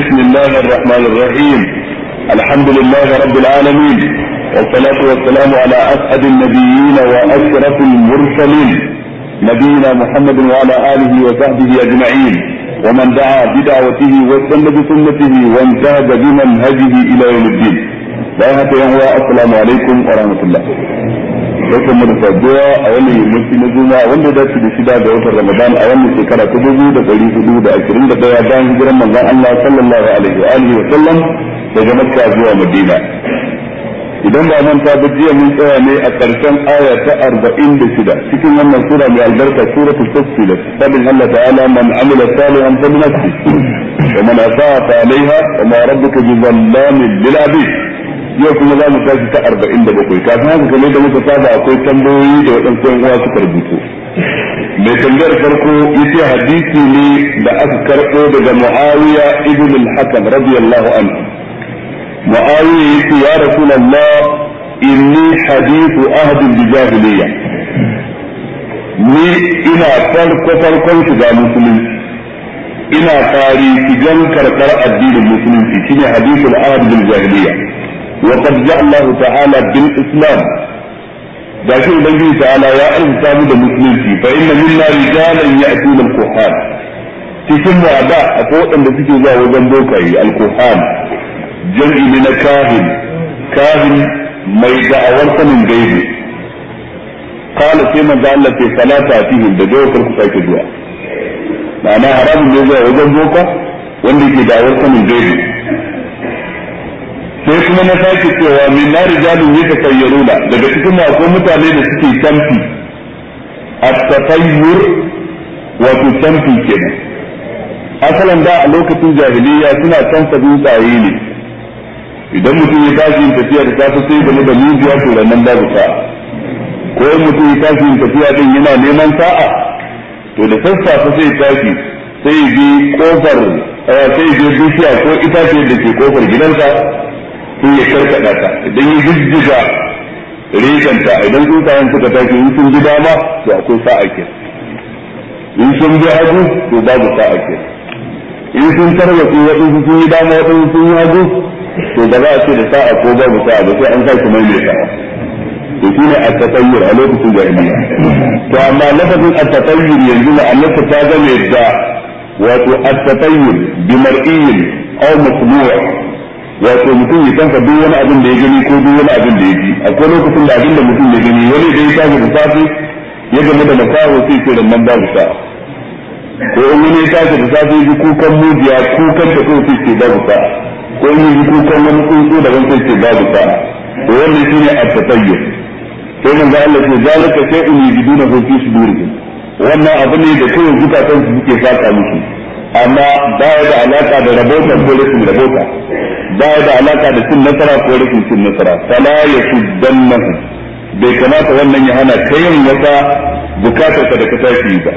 بسم الله الرحمن الرحيم. الحمد لله رب العالمين، والصلاة والسلام على أسعد النبيين وأشرف المرسلين نبينا محمد وعلى آله وصحبه أجمعين، ومن دعا بدعوته واستنى بسنته وانتهج بمنهجه إلى يوم الدين. السلام عليكم ورحمة الله. Barkan mu da saduwa a wannan yammaci na Juma'a wanda ya dace da shida ga watan Ramadan a wannan shekara ta 1421 bayan hijiran manzon Allah sallallahu alaihi wa alihi wa sallam daga Makka zuwa Madina. Idan ba manta ba jiya mun tsaya ne a ƙarshen aya ta 46 cikin wannan sura mai albarka suratul Fussilat. Sabin Allah ta'ala man amila salihan fa linafsihi wa man asaa fa 'alayha wa ma rabbuka bizallamin lil 'abid. Yau kuma za mu tashi ta 47 kafin haka kamar da muka saba akwai tambayoyi da waɗansu yan uwa suka rubutu. Mai tambayar farko yace hadisi ne da aka karɓo daga Muawiya ibn al-Hakam radiyallahu anhu. Muawiya yace ya Rasulullah inni hadithu ahd al-jahiliyya. Ni ina farkon shiga musulunci. Ina fari shigan karɓar addinin musulunci shine hadithul ahd al-jahiliyya. وقد جاء الله تعالى بالإسلام لكن الله تعالى يا أنسان المسلمين فإن منا رجالا يأتون الكهان cikin wada akwai waɗanda suke zuwa wajen bokaye alkuhan jam'i ne na kahin mai da'awar sanin gaibi kala sai manzo Allah ke salata fihim da dawo ku sake zuwa ma'ana haramun ne zuwa wajen boka wanda ke da'awar sanin gaibi sai kuma na sake cewa min na rijalun yatakayyaruna daga cikin akwai mutane da suke tamfi at-tatayyur wato tamfi kenan asalan da a lokacin jahiliya suna tamfa dutsaye ne idan mutum ya tashi tafiya da safe sai game da mujiya to nan babu sa'a ko mutum ya tashi tafiya din yana neman sa'a to da sassafe sai tashi sai bi kofar sai je bishiya ko itace da ke kofar gidansa sai ya karkada ta idan ya jijjiga rikanta idan tsuntsayen suka tashi in sun ji dama to akwai sa'a ke in sun bi hagu to babu sa'a ke in sun tarwatsu waɗansu sun yi dama waɗansu sun yi hagu to ba za a ce da sa'a ko babu sa'a ba sai an sake maimaita to shi ne at-tatayyur a lokacin jahiliya to amma lafazin at-tatayyur yanzu ma'anarsa ta zama da wato at-tatayyur bi mar'iyyin aw masmu'a wato mutum ya tanka duk wani abin da ya gani ko duk wani abin da ya ji akwai lokacin da abin da mutum ya gani wani da ya tashi da safe ya game da makaho sai ce da nan babu sa'a ko in wani ya tashi da safe ya ji kukan mujiya kukan ta ko sai ce babu sa'a ko in ya ji kukan wani tsuntsu daban sai ce babu sa'a to wannan shine at-tatayyur sai manzo Allah ce zalika shay'un yajiduna fi sudurihim wannan abu ne da kawai zukatan su suke saka musu amma ba ya da alaka da rabota ko rashin rabota ba ya da alaka da cin nasara ko rashin cin nasara fala yasuddannahu bai kamata wannan ya hana kayan wata bukatar ka da ka tashi ba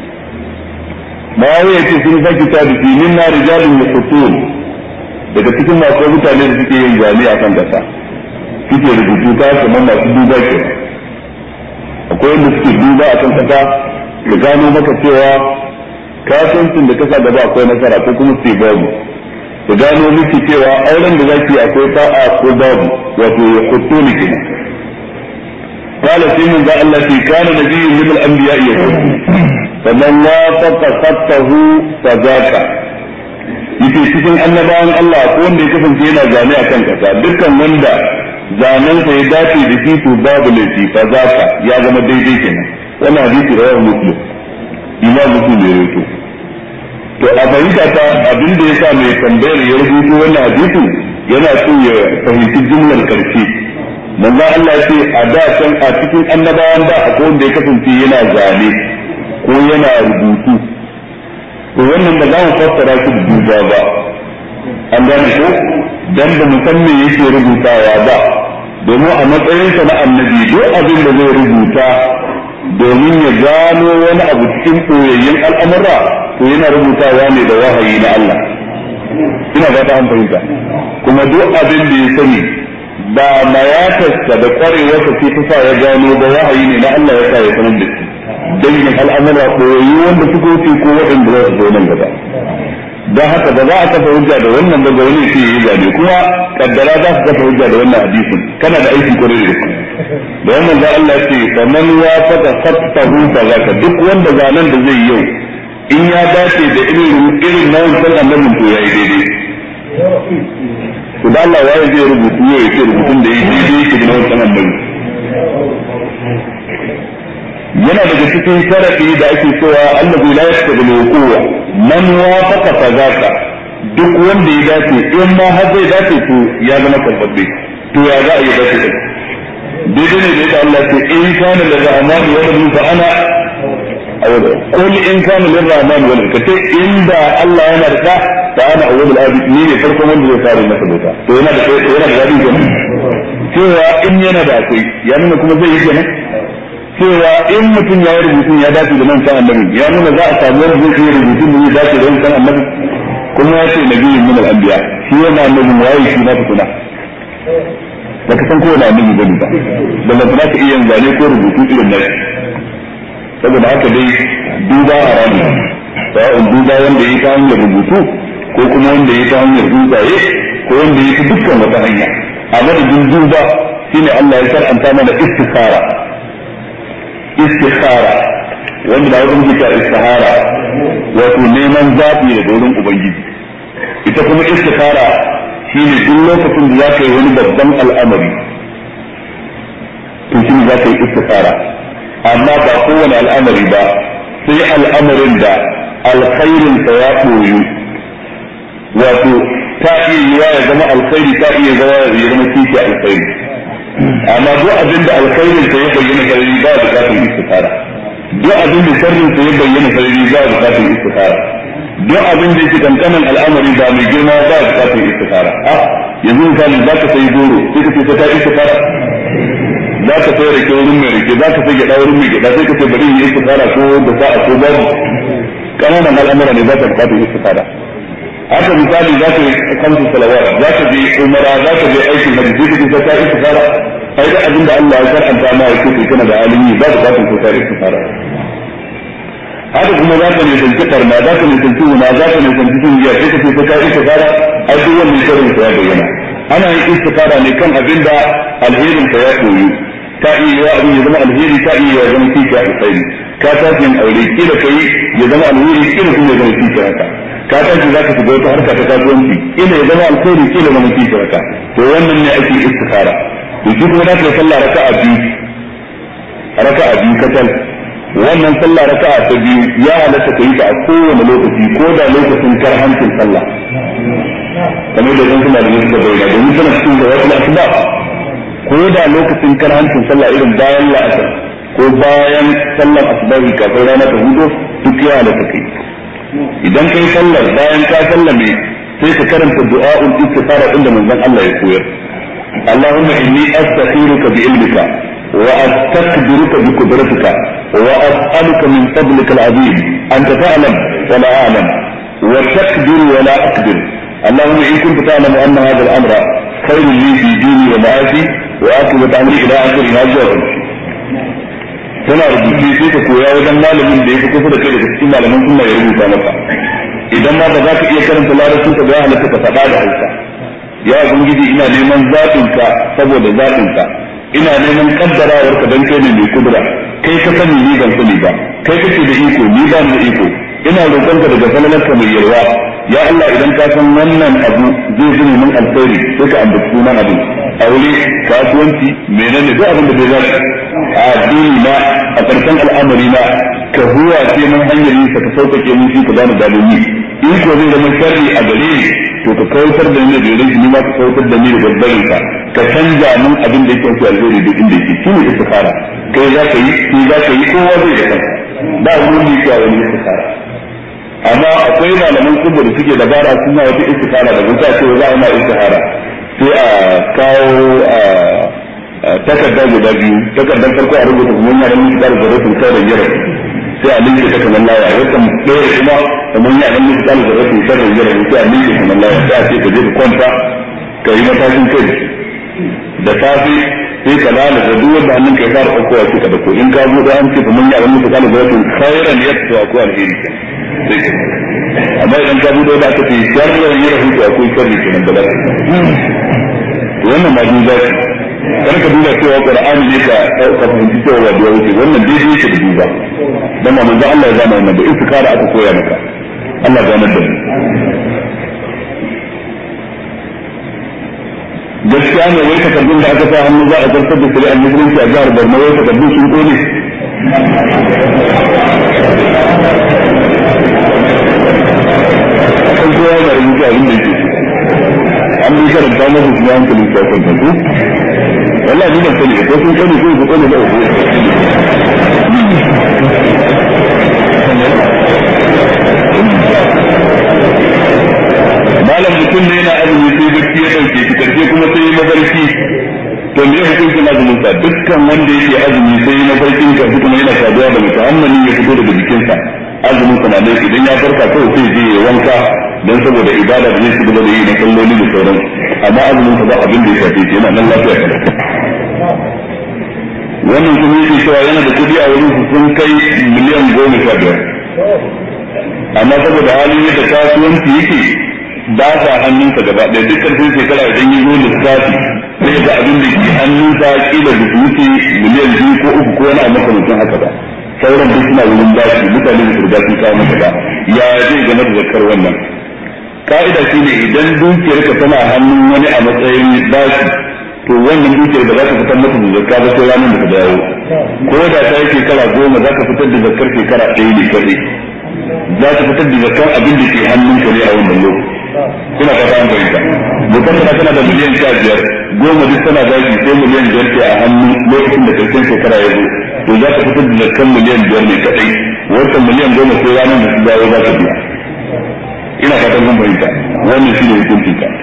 ma yace sun saki ta da min na rijalun yaqutun daga cikin masu mutane da suke yin zane a kan kasa suke rubutu ta kamar masu duba ke akwai wanda suke duba a kan kasa ya gano maka cewa kasuwancin da kasa gaba akwai nasara ko kuma sai babu ku gano miki cewa auren da zaki akwai sa'a ko babu wato ya kuto ni kina qala sai mun da Allah fi kana nabiyyun min al-anbiya yakun faman wafaqa khattahu fazaka yake cikin annabawan Allah ko wanda ya kasance yana zane akan kasa dukkan wanda zanen sa ya dace da shi to babu laifi fazaka ya zama daidai kenan wannan hadisi rawahu muslim imam muslim ya rawaito to a fahimta ta abin da yasa mai tambayar ya rubuto wannan hadisi yana so ya fahimci jumlar karshe manzo Allah ya ce a da can a cikin annabawan da akwai wanda ya kasance yana zane ko yana rubutu to wannan ba za mu fassara shi da duba ba an gane ko dan da musamman yake rubutawa ba domin a matsayinsa na annabi duk abin da zai rubuta domin ya gano wani abu cikin koyayyen al'amura to yana rubutawa ne da wahayi na Allah ina ba ta fahimta kuma duk abin da ya sani ba mayatarsa da kwarewarsa ce ta sa ya gano da wahayi ne na Allah ya sa ya sanar da shi dangin al'amura koyayyu wanda suka wuce ko waɗanda za su zo nan gaba don haka ba za a kafa hujja da wannan ba ga wani sai yi zabe kuma kaddara za su kafa hujja da wannan hadisin kana da aiki kwarai da da wannan da Allah ce faman wa fata fattahu fazaka duk wanda zanen da zai yau in ya dace da irin nan san annabin to yayi daidai to da Allah ya zai rubutu ya ce rubutun da yake daidai shi da wannan annabi yana daga cikin sharafi da ake cewa allazi la yastaqbilu quwwa man wafaqa fazaka duk wanda ya dace in ma har zai dace to ya zama tabbabe to ya za a yi dace daidai ne da Allah ce in kana lirrahman waladun fa ana awwal qul in kana lirrahman waladun kace inda Allah yana da fa ana awwal abid ni ne farkon wanda zai fara masa bauta to yana da gadi kenan cewa in yana da akwai ya nuna kuma zai yi kenan cewa in mutum ya yi rubutun ya dace da nan san annabi ya nuna za a samu wani zai yi rubutun da ya dace da nan san annabi kuma ya ce nabiyyin min al-anbiya shi yana annabin waye shi na tukuna da ka san ko na annabi bane ba da ba za ka iya zane ko rubutu irin nan saboda haka dai duba haramu sa'in duba wanda ya ta hanyar rubutu ko kuma wanda ya ta hanyar dutsaye ko wanda ya ta dukkan wata hanya a madadin duba shine Allah ya shar'anta mana istikhara wanda da wani muke istihara wato neman zaɓi daga wurin ubangiji ita kuma istikhara shine duk lokacin da za ka yi wani babban al'amari to shi za ka yi istikhara amma ba kowane al'amari ba sai al'amarin da alkhairin sa ya koyu wato ta iya yiwa ya zama alkhairi ta iya zama kishi alkhairi amma duk abin da alkhairin sa ya bayyana sarari ba da bukatar istikhara duk abin da sharrin sa ya bayyana sarari ba da bukatar istikhara duk abin da yake kankanin al'amari ba mai girma ba da bukatar istikhara yanzu misali za ka sai goro sai ka ce ta istikhara za ka sai rake wurin mai rake za ka sai gyaɗa wurin mai gyaɗa sai ka ce bari yi istikhara ko da sa'a ko babu kananan al'amura ne za ka bukatar istikhara haka misali za ka yi kamsu salawat za ka je umara za ka je aikin hajji sai ka ce ta istikhara ai da abin da Allah ya karanta ma yake kai kana da alimi ba da bukatar ko ta istikhara haka kuma za ka nisanci karna za ka nisanci wuna za ka nisanci sungiya sai ka ce ta istikhara ai duk wannan shirin ya bayyana ana yin istikhara ne kan abin da alherin ka ya koyi ta iya abin ya zama alheri ta iya zama kishi alkhairi ka tashi yin aure kila kai ya zama alheri kila kuma ya zama kishi haka ka tashi za ka shiga wata harka ta kasuwanci kila ya zama alkhairi kila zama kishi haka to wannan ne ake istikhara to shi kuma za ka yi sallah raka'a biyu kacal wannan sallah raka'a ta biyu ya halatta ka yi ta a kowane lokaci ko da lokacin karhancin sallah kamar da zan suna da yin da bai domin suna cikin da wasu asuba ko da lokacin karhancin sallah irin bayan la'asar ko bayan sallar asubahi kafin rana ta hudu duk ya halatta kai idan kai sallar bayan ka sallame sai ka karanta du'a'ul istikhara inda manzon Allah ya koyar Allahumma inni astakhiruka bi ilmika wa astakbiruka bi qudratika wa as'aluka min fadlika al-'azim anta ta'lam wa la a'lam wa taqdiru wa la aqdir اللهم إن كنت تعلم أن هذا الأمر خير لي في ديني ومعاشي وآخرة أمري إلى آخر ما جاء tana rubuce sai ka koya wajen malamin da ya fi kusa da kai daga cikin malaman sunna ya rubuta maka idan ma ba za ka iya karanta larabci ka ga halatta ka faɗa da Hausa ya ubangiji ina neman zaɓin ka saboda zaɓin ka ina neman kaddarawar ka dan kai ne mai kudura kai ka sani ni ban sani ba kai kake da iko ni ba ni da iko ina roƙon ka daga falalarka mai yarwa ya Allah idan ka san wannan abu zai zama min alkhairi sai ka ambaci sunan abu aure kasuwanci menene duk abin da zai zaka a addini na a karshen al'amari na ka huwa ce mun hanyar yi ka sauƙaƙe mun shi ka bani dalili in ko zai zama sharri a gare ni to ka kautar da ni da gare ni ma ka kautar da ni da babbarin ka canja mun abin da yake so alheri duk inda yake shine istikhara kai za ka yi kowa zai da kanka ba wani da yake wani istikhara amma akwai malaman kubba da suke dabara suna wata istikhara da wuta ce za a ma istikhara sai a kawo takardar guda biyu takardar farko a rubuta kuma yana nan da zarafin kai da yara sai a linke ta kamar laya wata ɗaya kuma kamar yana nan da zarafin kai da yara sai a linke kamar laya sai a ce ka je ka kwanta ka yi matashin kai da safe sai ka lalata duk wanda hannun ka ya fara ɗaukowa ce ka da ko in ka buɗe an ce kamar yana nan da zarafin khairan yadda ko alheri amma idan ka buɗe da aka ce sharrin ya rahoto akwai sharri kenan da lafiya wannan ma duba shi kar ka duba cewa qur'ani ne ka fahimci cewa da wuce wannan daidai yake da duba dan manzo Allah ya zama wannan da istikara aka koya maka Allah ya gane da gaskiya ne wai takardun da aka sa hannu za a zartar da shari'ar musulunci a jihar Borno wai takardun sun kone kan kowa da rubuta abin da yake an bi karanta masa su ya hankalin shafin kanku wallah ni ban sani ko sun sani ko su kone da uku malam mutum ne yana azumi sai bacci ya dauke shi karshe kuma sai ya mafarki to me hukuncin azumin sa dukkan wanda yake azumi sai ya mafarkin karshe kuma yana saduwa da mutum hammani ya fito daga jikinsa azumin sa na dai idan ya farka kawai sai je ya wanka dan saboda ibada da zai shiga da yi na kalloli da sauran amma azumin sa ba abin da ya shafe shi yana nan lafiya kada wannan kuma yake cewa yana da kudi a wurin su sun kai miliyan 15 amma saboda halin yadda kasuwanci yake ba sa hannunsa gaba ɗaya dukkan sun shekara idan yi zo lissafi sai ga abin da ke hannunsa kila da su wuce miliyan 2 ko 3 ko wani a makamancin haka ba sauran duk suna wurin bashi mutane da surga sun kawo masa ba ya zai game da zakar wannan ka'ida shi ne idan dukiyarka tana hannun wani a matsayin bashi to wannan dukiyar da za ka fitar mata da zakka ba sai ranar da ka dawo ko da ta yi shekara 10 za ka fitar da zakkar shekara 1 ne kadai za ka fitar da zakkar abin da ke hannunka ne a wannan lokaci kuna fata an fahimta mutum tana da miliyan 15 10 duk tana zaki sai miliyan 5 ce a hannu lokacin da karshen shekara ya zo to za ka fitar da zakkan miliyan 5 ne kadai wancan miliyan 10 sai ranar da su dawo za ka biya ina fatan kun fahimta wannan shi ne hukuncin ka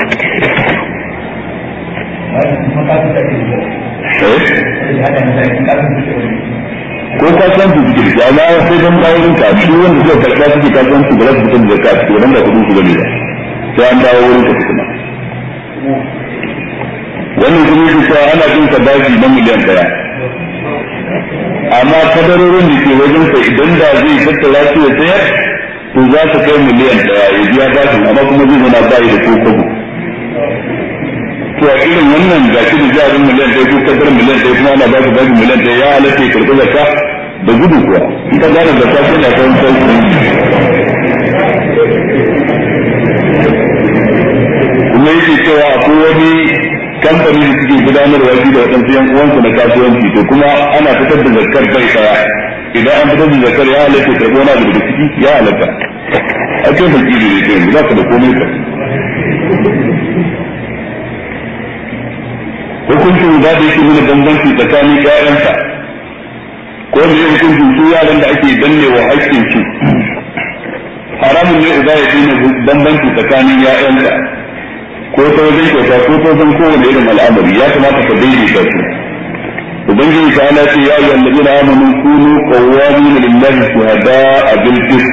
ko kasuwanci suke da amma sai don bayan ka shi wanda suka karɓa suke kasuwanci ba za su fitar da zakka a cikin wanda kudin su gane ba sai an dawo wurin ka kuma wannan kuma yake cewa ana jin ka bashi na miliyan 1 amma kadarorin da ke wajen sa idan da zai tattara su ya sayar to za su kai miliyan 1 ya biya bashin amma kuma zai zama bayi da ko kobo to a irin wannan ga shi da jarin miliyan 1 ko kadar miliyan 1 kuma ana ba su bashin miliyan 1 ya halatta ya karɓi zakka da gudu kuwa in ka gane zakka sai na kan sauki kuma yake cewa akwai wani kamfani da suke gudanarwa shi da waɗansu yan uwansu na kasuwanci to kuma ana fitar da zakkar bai daya idan an fitar da zakkar ya halatta karɓo wani abu da ciki ya halatta a kai fakiri ne kai za ka da komai ka hukuncin da yake nuna bambanci tsakanin ƴaƴansa ko da hukuncin su yaran da ake dannewa haƙƙin su haramun ne uba ya nuna bambanci tsakanin ƴaƴansa ko ta wajen kyauta ko ta wajen kowane irin al'amari ya kamata ka daidaita su ubangiji ta ala ce ya yi annabi na amanu kunu qawwamin lillahi shuhada'a bil qist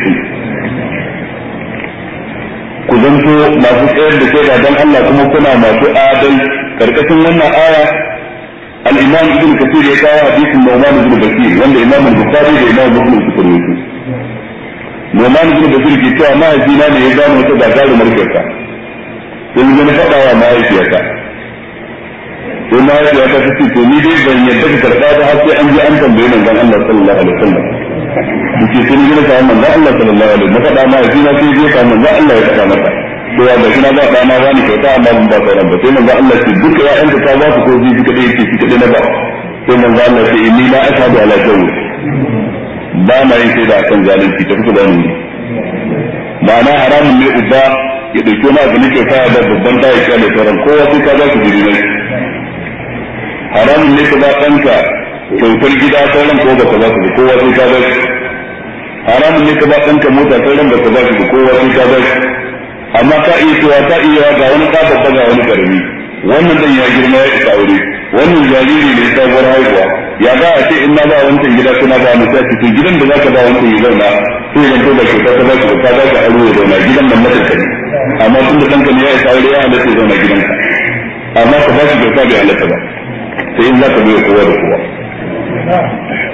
ku zanto masu tsayar da shaida dan Allah kuma kuna masu adal karkashin wannan aya al-imam ibn kathir ya kawo hadisin Nu'man ibn Bashir wanda imam al-Bukhari da imam Muslim suka rawaito Nu'man ibn Bashir ke cewa mahaifina ne ya gano wata gagarumar kyauta sai na faɗa wa mahaifiyata sai mahaifiyata ta ce to ni dai ban yadda ka karɓa ba har sai an je an tambaye manzon Allah sallallahu alaihi wasallam duke sun gina ta manzon Allah sallallahu alaihi wasallam na faɗa mahaifina sai je ta manzon Allah ya faɗa mata to ya da kina ba ɗana ba ni kyauta amma ban ba sauran ba sai manzon Allah ce duka ƴaƴanka ta ba su ko ji kadai yake shi kadai na ba sai manzon Allah ce inni la ashhadu ala jawr ba na yin shaida akan zalunci ta fito da ni ma'ana haramun ne uba ya dauki wani abu nake fara da babban da ya kyale sauran kowa sai ka za su jiri ne haramun ne ka ba ɗanka kyautar gida sauran ko baka ba su da kowa sai ka ba shi haramun ne ka ba ɗanka mota sauran baka ba shi da kowa sai ka ba shi amma ka iya cewa ka iya ga wani ka babba ga wani karami wannan dan ya girma ya isa aure wannan jariri ne sabuwar haihuwa ya za a ce in na ba wancan gida kuma ba mu sai cikin gidan da zaka ba wancan ya zauna sai ya zanto da kyauta ta ba shi ka ba shi aro ya zauna gidan nan mata ne amma tun da kanka ne ya isa aure ya halatta ya zauna gidanka amma ka ba shi kyauta bai halatta ba sai in za ka biya kowa da kowa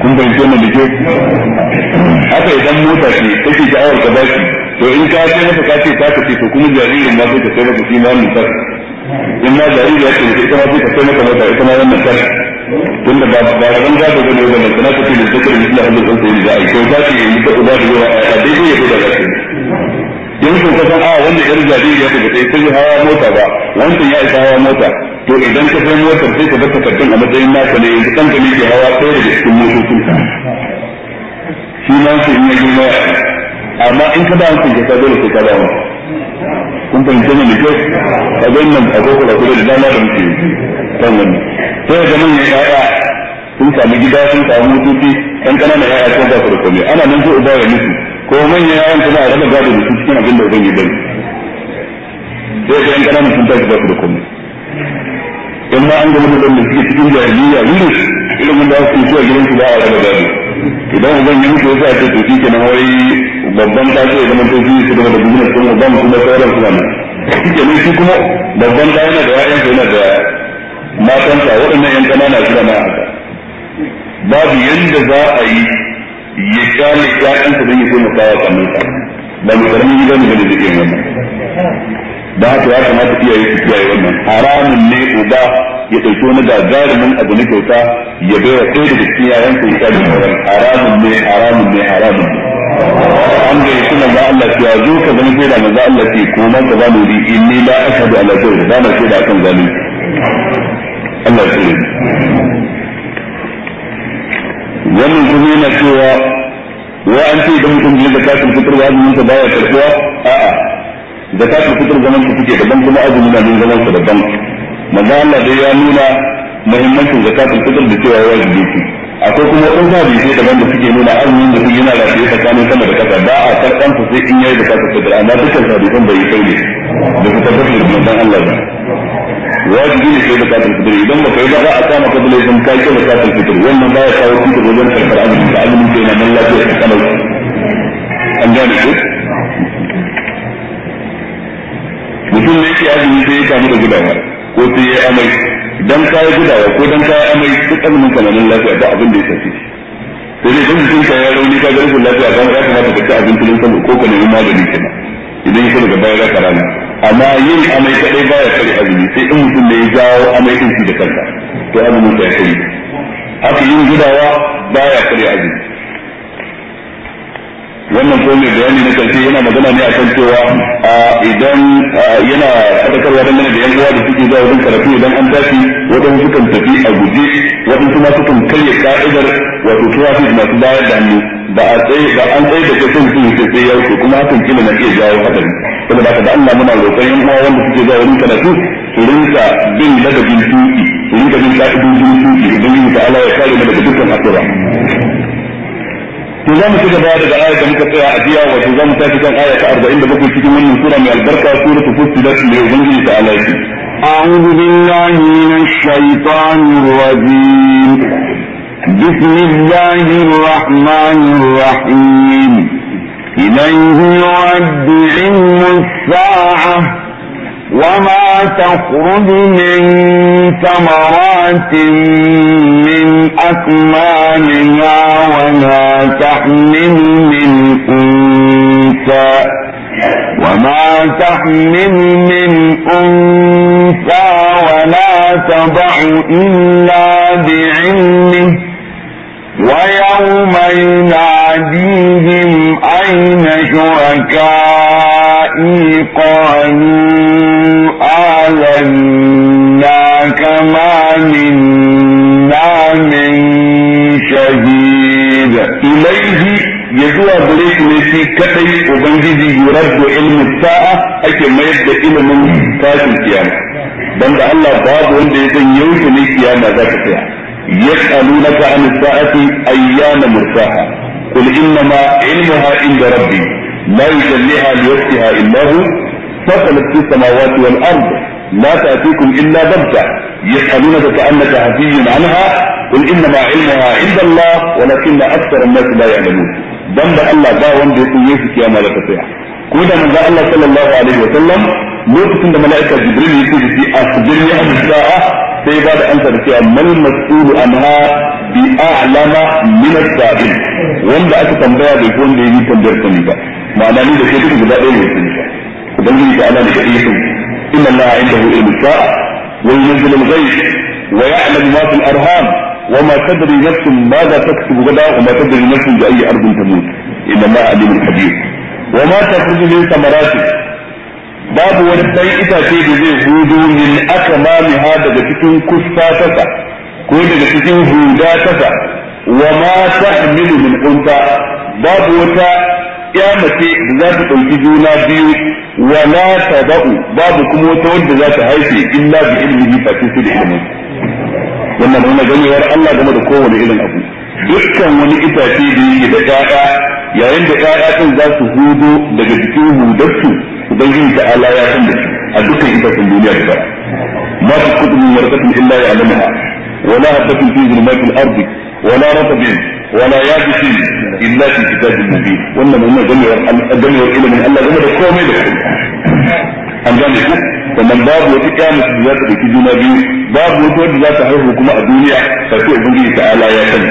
kun bai tona da ke haka idan mota ce take sha'awar ka baki to in ka ce masa ka ce ta ce to kuma jaririn ma sai ka sai masa shi ma wannan ta in ma jariri ya ce ita ma sai ka sai masa mota ita ma wannan ta tunda ba ran gado da ne wannan kana ta ce da zakar da Allah Allah sai da ai ko ta ce yi ta uba da yawa a daidai ya da zakar yanzu ka san wannan yar jariri ya ce sai hawa mota ba wannan ya isa hawa mota to idan ka san motar sai ka bar takardun a matsayin naka ne yanzu kanka ne ke hawa ɗaya daga cikin motocin ka shi ma sai in ya girma amma in ka ba hankali ka dole sai ka dawo kun fahimta ne ke a wannan agogo da kuma da dama da muke kan wannan sai ga manyan ƴaƴa sun samu gida sun samu motoci ɗan ƙananan ƴaƴa ko ba su da komai ana nan sai uba ya mutu ko manyan ƴaƴan kuma a raba gado da su cikin abin da uban ya bari sai ga ƴan ƙananan sun tashi ba su da komai in ma an gama da wanda suke cikin jahiliya virus ilimin da su zuwa gidan su ba a raba gado idan uban ya mutu sai a ce to shi kenan wai babban ta ce zaman to shi su da business din uban kuma sauran su nan shi kenan shi kuma babban da yana da ƴaƴansa yana da matansa waɗannan ƴan ƙanana suna na haka babu yanda za a yi ya kyale ƴaƴansa don ya taimaka wa kannansa ba mai karamin gidan ne da zai wannan da haka ya kamata iyaye su kiyaye wannan haramun ne uba ya ɗauki wani gagarumin abu na kyauta ya bai wa ɗaya daga cikin yayan sa ya kyale sauran haramun ne an ga yi suna za Allah ya zo ka zama shaida na za Allah ce kuma ka ba nuri inni la ashhadu ala jawr da na shaida akan zalunci Allah ya tsare wannan kuma yana cewa wa an ce idan mutum ya zakatul fitr wa azumin sa baya karbuwa a'a zakatul fitr zaman ku kuke daban kuma azumi na din zaman sa daban manzo Allah dai ya nuna muhimmancin zakatul fitr da cewa wajibi ce akwai kuma wadansu hadisi daban da suke nuna azumin da yana da shi tsakanin sama da kasa ba a karban sa sai in yayi zakatul fitr amma dukkan hadisan bai kai ne da su tabbatar da manzon Allah ba wajibi ne sai zakatul fitr idan ba kai ba za a kama ka da laifin kai ke zakatul fitr wannan ba ya kawo fitr wajen karbar azumi da azumin sai na nan lafiya ta kalau an gane ko mutum ne yake azumi sai ya kamu da gudawa ko sai ya amai dan kai gudawa ko dan kai amai duk azumin ka nan lafiya ba abin da ya tafi sai dai dan mutum ka ya rauni ka ga rashin lafiya ba ya kamata ka ci abin tulun sama ko ka nemi magani kenan idan ya daga baya za ka rana amma yin amai kadai baya kare azumi sai in mutum ne ya jawo amai din shi da kanka to azumin sa ya kare haka yin gudawa baya kare azumi wannan ko mai bayani na karshe yana magana ne akan cewa idan yana fadakarwa dangane da yan uwa da suke zuwa wajen karatu idan an tashi wadansu sukan tafi a guje wadansu ma sukan karya ka'idar wato tuwafi masu bayar da hannu ba an tsaye da kai sun sai ya wuce kuma hakan kila na iya jawo hadari saboda haka da Allah muna roƙon yan uwa wanda suke zuwa wajen karatu su rinka bin ladabin tuki su rinka bin ka'idojin tuki idan yin ta'ala ya kare mu daga dukkan haɗura to za mu ci gaba daga ayar da muka tsaya a jiya wato za mu tafi kan aya ta 47 cikin wannan sura mai albarka suratul fussilat mai ubangiji ta Allah ce أعوذ بالله من الشيطان الرجيم بسم الله الرحمن الرحيم إليه يرد علم الساعة وما تخرج من ثمرات من أكمامها وما تحمل من أنثى ولا تضع إلا بعلمه ويوم يناديهم أين شركائي قالوا آذناك ما منا من شهيد إليه يزوى بريك نسي كتي وبنجي يرد علم الساعة أكي ما يبدأ علم تاج القيامة بند الله باب وند يكون يوم القيامة ذات الساعة يسألونك عن الساعة أيام مرساها قل إنما علمها عند ربي لا يجليها لوقتها إلا هو فصلت في السماوات والأرض لا تأتيكم إلا بغتة يسألونك كأنك حفي عنها قل إنما علمها عند الله ولكن أكثر الناس لا يعلمون بند الله با وند يكون يوسف يا مالك الساعة كودا من الله صلى الله عليه وسلم لوقت عند ملائكة جبريل يقول في أخبرني عن الساعة sai ba da amsa da cewa mal mas'ulu anha bi a'lama min as-sa'il wanda aka tambaya bai ko wanda yi tambayar sani ba ma'ana ni da kai duk guda ɗaya ne sani ba ubangiji ta Allah da kai sun inna allaha indahu ilmu sa'a wa yunzilu al-ghayb wa ya'lamu ma fil arham wa ma tadri nafsun madha taksubu ghadan wa ma tadri nafsun bi ayyi ardin tamut inna allaha alimun khabir wa ma takhruju min samarati babu wani dan itace da zai hudu min akamamiha daga cikin kusta tasa ko daga cikin huda tasa wa ma tahmilu min unta babu wata mace da za ta dauki juna biyu wa la tadau babu kuma wata wanda za ta haife illa bi ilmihi fa sai da ilmin wannan wannan ganewar Allah game da kowane irin abu dukkan wani itace da yake da ƴaƴa yayin da ƴaƴa din za su hudo daga cikin hudarsu ubangiji ta Allah ya san da shi a dukkan itacen duniya da bara ma ta kudu min warqatin illa ya'lamuha wa la habatin fi zulmatil ardi wa la ratbin wa la yabisin illa fi kitabin mubin wannan mun ganewar ilimin Allah game da komai da komai an gane ku sannan babu wata kyamu da za ta dauki juna biyu babu wata wanda za ta haihu kuma a duniya sai ubangiji ta Allah ya sani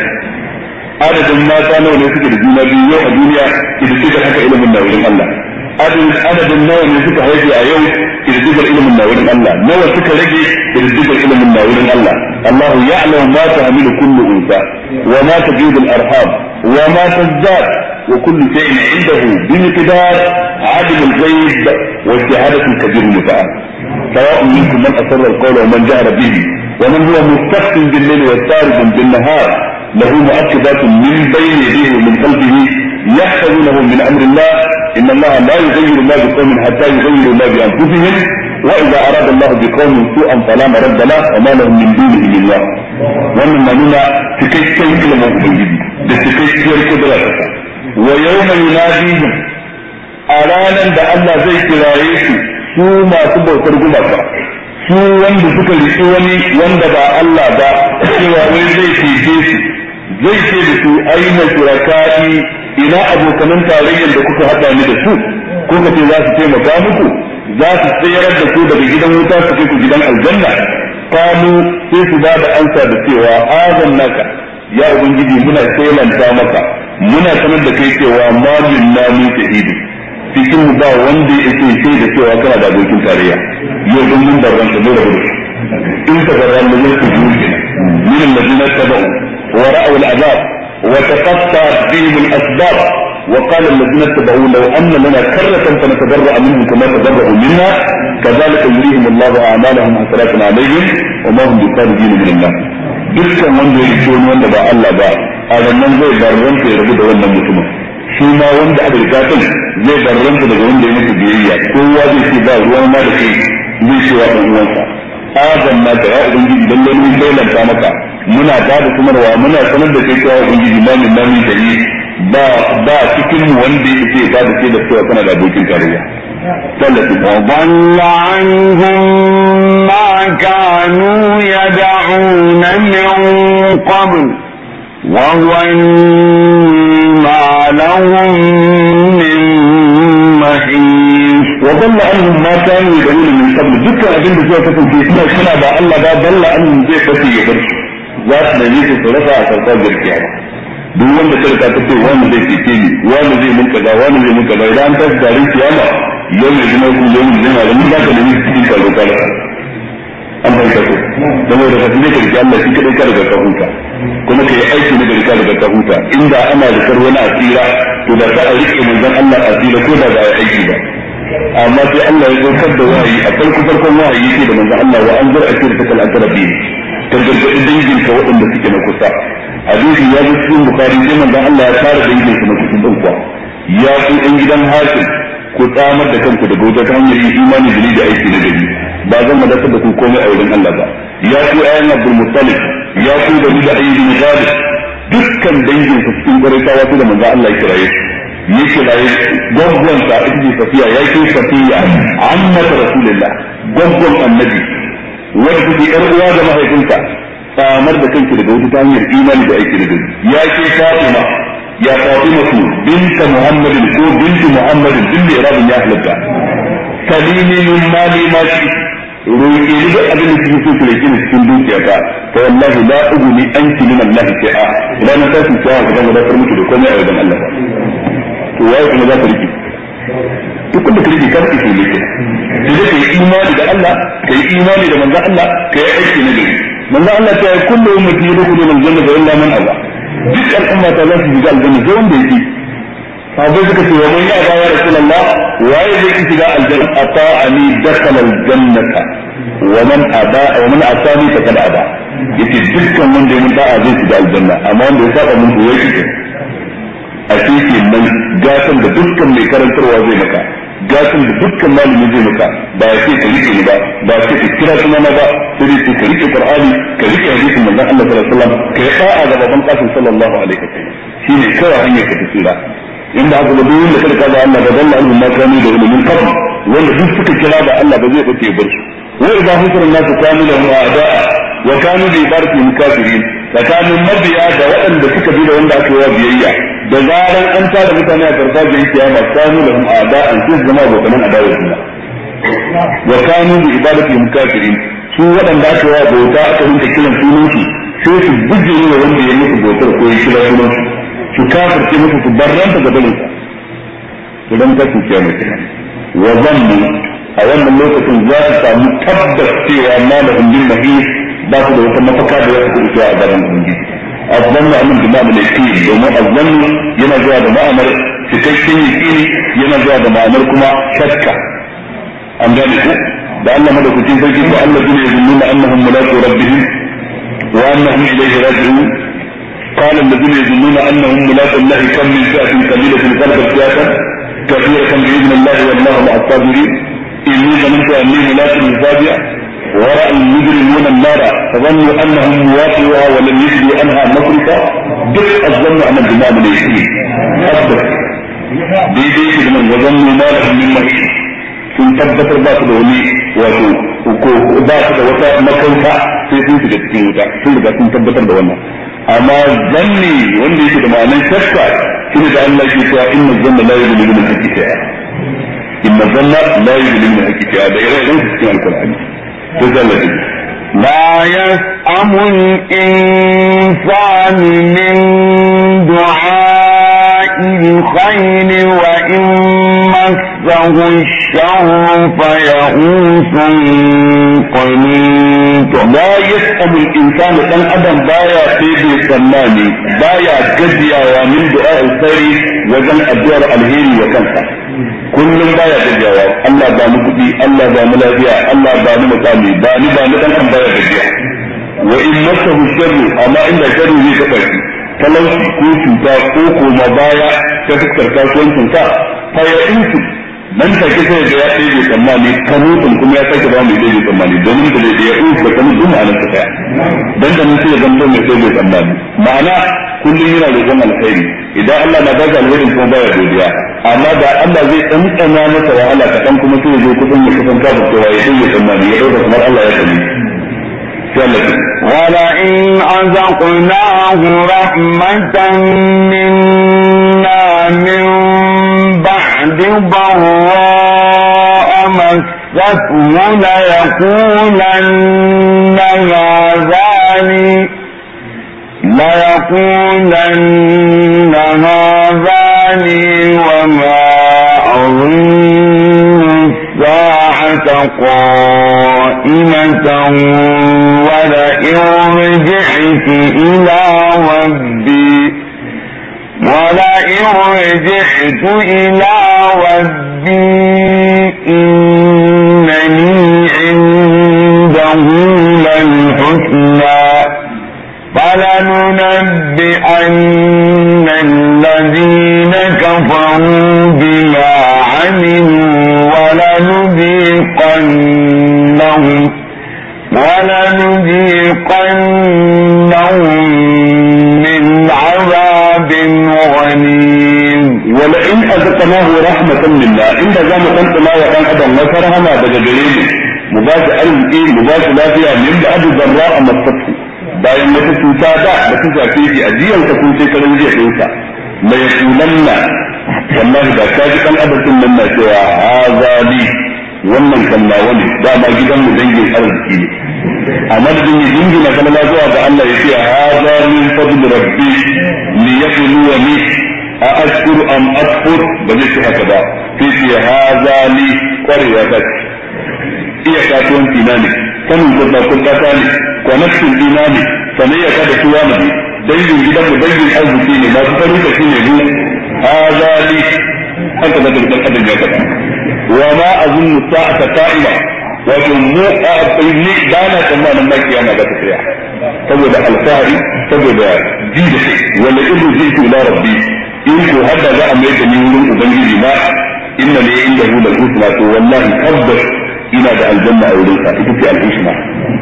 adadin mata nawa ne suke da juna biyu yau a duniya idan suka haka ilimin na wurin Allah adadin nawa ne suka haife a yau kirdigar ilimin na wurin Allah nawa suka rage kirdigar ilimin na wurin Allah Allah ya'lamu ma tahmilu kullu unsa wa ma tajidu al-arham wa ma tazdad wa kullu shay'in 'indahu bi miqdar 'alim al-ghaib wa shahadatu al-kabir muta'al sawa'un minkum man asarra al-qawla wa man jahara bihi wa man huwa mustaqim bil-layli wa saribun bin-nahar lahu mu'aqibatun min bayni yadayhi wa min khalfihi يحفظونه من أمر الله إن الله لا يغير ما بقوم حتى يغيروا ما بأنفسهم وإذا أراد الله بقوم سوءا فلا مرد له وما لهم من دونه من الله ومن نمنا تكيكي كلمة أبنجي بتكيكي القدرة ويوم يناديهم أرانا دا الله زي كرايس su masu bautar gumaka su wanda suka riƙi wani wanda ba Allah ba cewa wai zai cece su zai ce da su aina shuraka'i ina abokanan tarayyar da kuka haɗa ni da su ko ka ce za su taimaka muku za su tsayar da ku daga gidan wuta su kai ku gidan aljanna kamu sai su ba da ansa da cewa azan naka ya ubangiji muna tsailanta maka muna sanar da kai cewa ma min na min shahidi cikin ba wanda yake sai da cewa kana da abokin tarayya yau don mun barran ta da gudu in ka barran da zai ku ji min alladina tabu wa ra'u al'azab وتقطع بهم الأسباب وقال الذين اتبعوا لو أن لنا كرة فنتبرأ منهم كما تبرأوا منا كذلك يريهم الله أعمالهم حسرات عليهم وما هم بخارجين من الله dukkan wanda ya ce wanda ba Allah ba a nan zai barranta ya rabu da wannan mutumin shi ma wanda aka riga kan zai barranta daga wanda ya mutu biyayya kowa zai ce ba ruwan ma da kai zai ce wa ɗan uwansa azan na da ya ubangiji dan lalle mun bayyana maka muna ba da kumarwa muna sanar da kai cewa ubangiji lamin lamin da ni ba cikin mu wanda yake ba da kai da cewa kana da abokin tarayya وضل عنهم ما كانوا يدعون من قبل وظنوا ما لهم من محيص وضل عنهم ما كانوا يدعون من قبل ذكر أبين بسوء تكون في سنة با الله با ضل عنهم زي فتي يبرش ذات نجيس الثلاثة أسرطان بالكيامة duk wanda ta rika ta ce wani zai cece ni wani zai mun kaza wani zai mun kaza idan ta garin kiyama yau mai zina ku yau mai zina da mun za ka nemi cikin karo kala an fahimta ko saboda ka tune ka rike Allah shi kadai ka riga ka huta kuma ka yi aiki na gari ka riga ka huta inda ana rikar wani asira to da ta a rike manzon Allah asira ko da ba ya aiki ba amma sai Allah ya saukar da wahayi a farkon wahayi yake da manzon Allah wa anzar ashirtakal aqrabin kan gargaɗi danginka waɗanda suke na kusa hadisi ya zo cikin bukari sai manzon Allah ya tara dangin su na cikin dan kuwa ya ku ɗan gidan hakim ku tsamar da kanku daga wata ta hanyar yin imani da ni da aiki na gari ba zan madatar da ku komai a wurin Allah ba ya ku ayan Abdul Muttalib ya ku da ni da ayyukan Ghalib dukkan dangin su cikin ƙwarai su da manzon Allah ya kiraye ya kiraye gwaggon sa ita ce Safiya ya ke Safiya amma Rasulullah gwaggon annabi wanda take ƴar uwa da mahaifinka samar da kanki daga wata hanyar imani da aiki da gari ya ke Fatima ya Fatima ku binta Muhammadin ko binti Muhammadin din da irabin ya halatta kalimi min mali ma shi roƙe ni duk abin da kike so ki rike ni cikin dukiyata fa wallahi la ugni anki min Allah shay'a idan na tafi cewa ga da kar miki da komai a wajen Allah to wai kuma za ka rike duk da kake kar ki ne sai da kai imani da Allah kai imani da manzo Allah kai aiki na gari manzo Allah ta yi kullu ummati yadkhuluna al-jannata illa man aba duk al'umma ta za su shiga aljanna sai wanda yake sabai suka ce wa man ya ba ya rasulullah waye zai shiga aljanna ata'ani dakhala aljannata wa man aba wa man asani faqad aba yace dukkan wanda ya mun da'a zai shiga aljanna amma wanda ya saba mun to yake a cikin nan gatan da dukkan mai karantarwa zai maka gatan da dukkan malami zai maka ba ya ce ka rike ni ba ba ya ce ka kira suna na ba sai dai ka rike qur'ani ka rike hadisin manzon Allah sallallahu alaihi wasallam ka yi da'a ga baban kasim sallallahu alaihi wasallam shine kawai hanyar ka tsira inda aka ga duk da kada ka Allah da dalla Allah ma kanu da ilimin qabl wanda duk suka kira da Allah ba zai bace bar su wa idza husira nasu kanu lahum a'da'a wa kanu li ibadatihim kafirin tsakanin mabiya da waɗanda suka bi da wanda aka yi biyayya da zaran an tara mutane a farfajiyar kiyama kanu lahum a'da'an sai zama abokan adawa suna wa kanu li ibadatihim kafirin su waɗanda aka yi bauta aka rinka kiran sunansu sai su bujire wa wanda ya musu bautar ko ya kira sunansu su kafirce musu su barranta ga dalinsa to dan ta tukiya mai kenan wa zannu a wannan lokacin za su samu tabbas cewa ma da hundin mahis ba su da wata mafaka da za su kuɓuce a gaban ubangiji azzannu amin da ma'anar yaqini domin azzannu yana zuwa da ma'anar cikakken yaqini yana zuwa da ma'anar kuma shakka an gane ku da Allah madaukakin sarki ko Allah ne yazunnuna annahum mulaqu rabbihim wa annahum ilayhi raji'un قال الذين يظنون انهم ملاقوا الله كم من فئة قليلة غلبت فئة كثيرة بإذن الله والله مع الصابرين إني ظننت أني ملاق حسابي ورأى المجرمون النار فظنوا أنهم مواقعوها ولم يجدوا عنها مصرفا دق الظن أن الدماء من يشري أصدق بيديك من وظنوا ما لهم من محيط sun tabbatar ba su da wani wato ba su da wata makauta sai sun shiga cikin wuta sun riga sun tabbatar da wannan amma zanni wanda yake da ma'anar shakka shine da Allah ke cewa inna zanna la yughni min hakika inna zanna la yughni min hakika da irin cikin alqur'ani to zalla لا يسأم الإنسان من دعاء الخير وإن مسه الشر فيئوس قنوط لا يسأم الإنسان أن أدم بايا سيدي سماني بايا جديا ومن دعاء الخير وزن الدعاء الهيري وكنسا kullum baya gajiyawa Allah ba mu kudi Allah ba mu lafiya Allah ba mu mutane ba ni dan kan baya gajiya wa in masahu sharru amma inda sharru zai taba shi talauci ko cuta ko koma baya ta fuskar kasuwancin sa fa ya insu nan take sai ga ya tsaye tsammani kanutun kuma ya sake ba mu tsaye tsammani domin da ya insu da kanu duma anan ta dan da mun sai zanto mai tsaye tsammani ma'ana kullum yana roƙon alkhairi idan Allah na baka alkhairin kuma baya godiya amma da Allah zai tsantsana masa wahala kaɗan kuma sai zai kudin ya kusan kafin cewa ya sai ya tsammani ya ɗauka kamar Allah ya sani ولئن أذقناه رحمة منا من بعد ضراء مسته ليقولن هذا لي وما أظن الساعة قائمة ولئن رجعت إلى ربي إنني عنده للحسنى فلننبئن الذين كفروا بما عملوا ولنذيقنهم من عذاب غليظ ولئن أذقناه رحمة منا إن ذا مقنطنا وكان أدم وفرهما بجدرين مباشر أرزقي مباشر لا فيها من بعد ضراء مسته bayan wata cuta da ta shafe shi ajiyar ta kun sai karin jiya ɗinsa la yaqulanna wallahi da kaji kan abatin nan na cewa hazali wannan kan nawa ne dama gidan mu dangin arziki ne a madadin ya dingina kalma zuwa ga Allah ya ce hadha min fadli rabbi li yabluwani a ashkuru am akfur ba zai ce haka ba sai ce hadha li kwarewa ta iya kasuwanci na ne sanin gurbatun kasa ne kwanaktin dina ne sanayya ka da suwa ne dangin gidan mu dangin arziki ne masu farin da shi ne mu hadha li haka da dan adam ya faɗa wa ma azunnu sa'ata qa'ima wato mu a bayyane ba na tsammanin ma kiyama za ta tsaya saboda alfahari saboda ji da kai wala idu jitu ila rabbi in ko hadda za a mai da ni wurin ubangiji ma inna li indahu la husna to wallahi tabbas ina da aljanna a wurin sa ita ce al-husna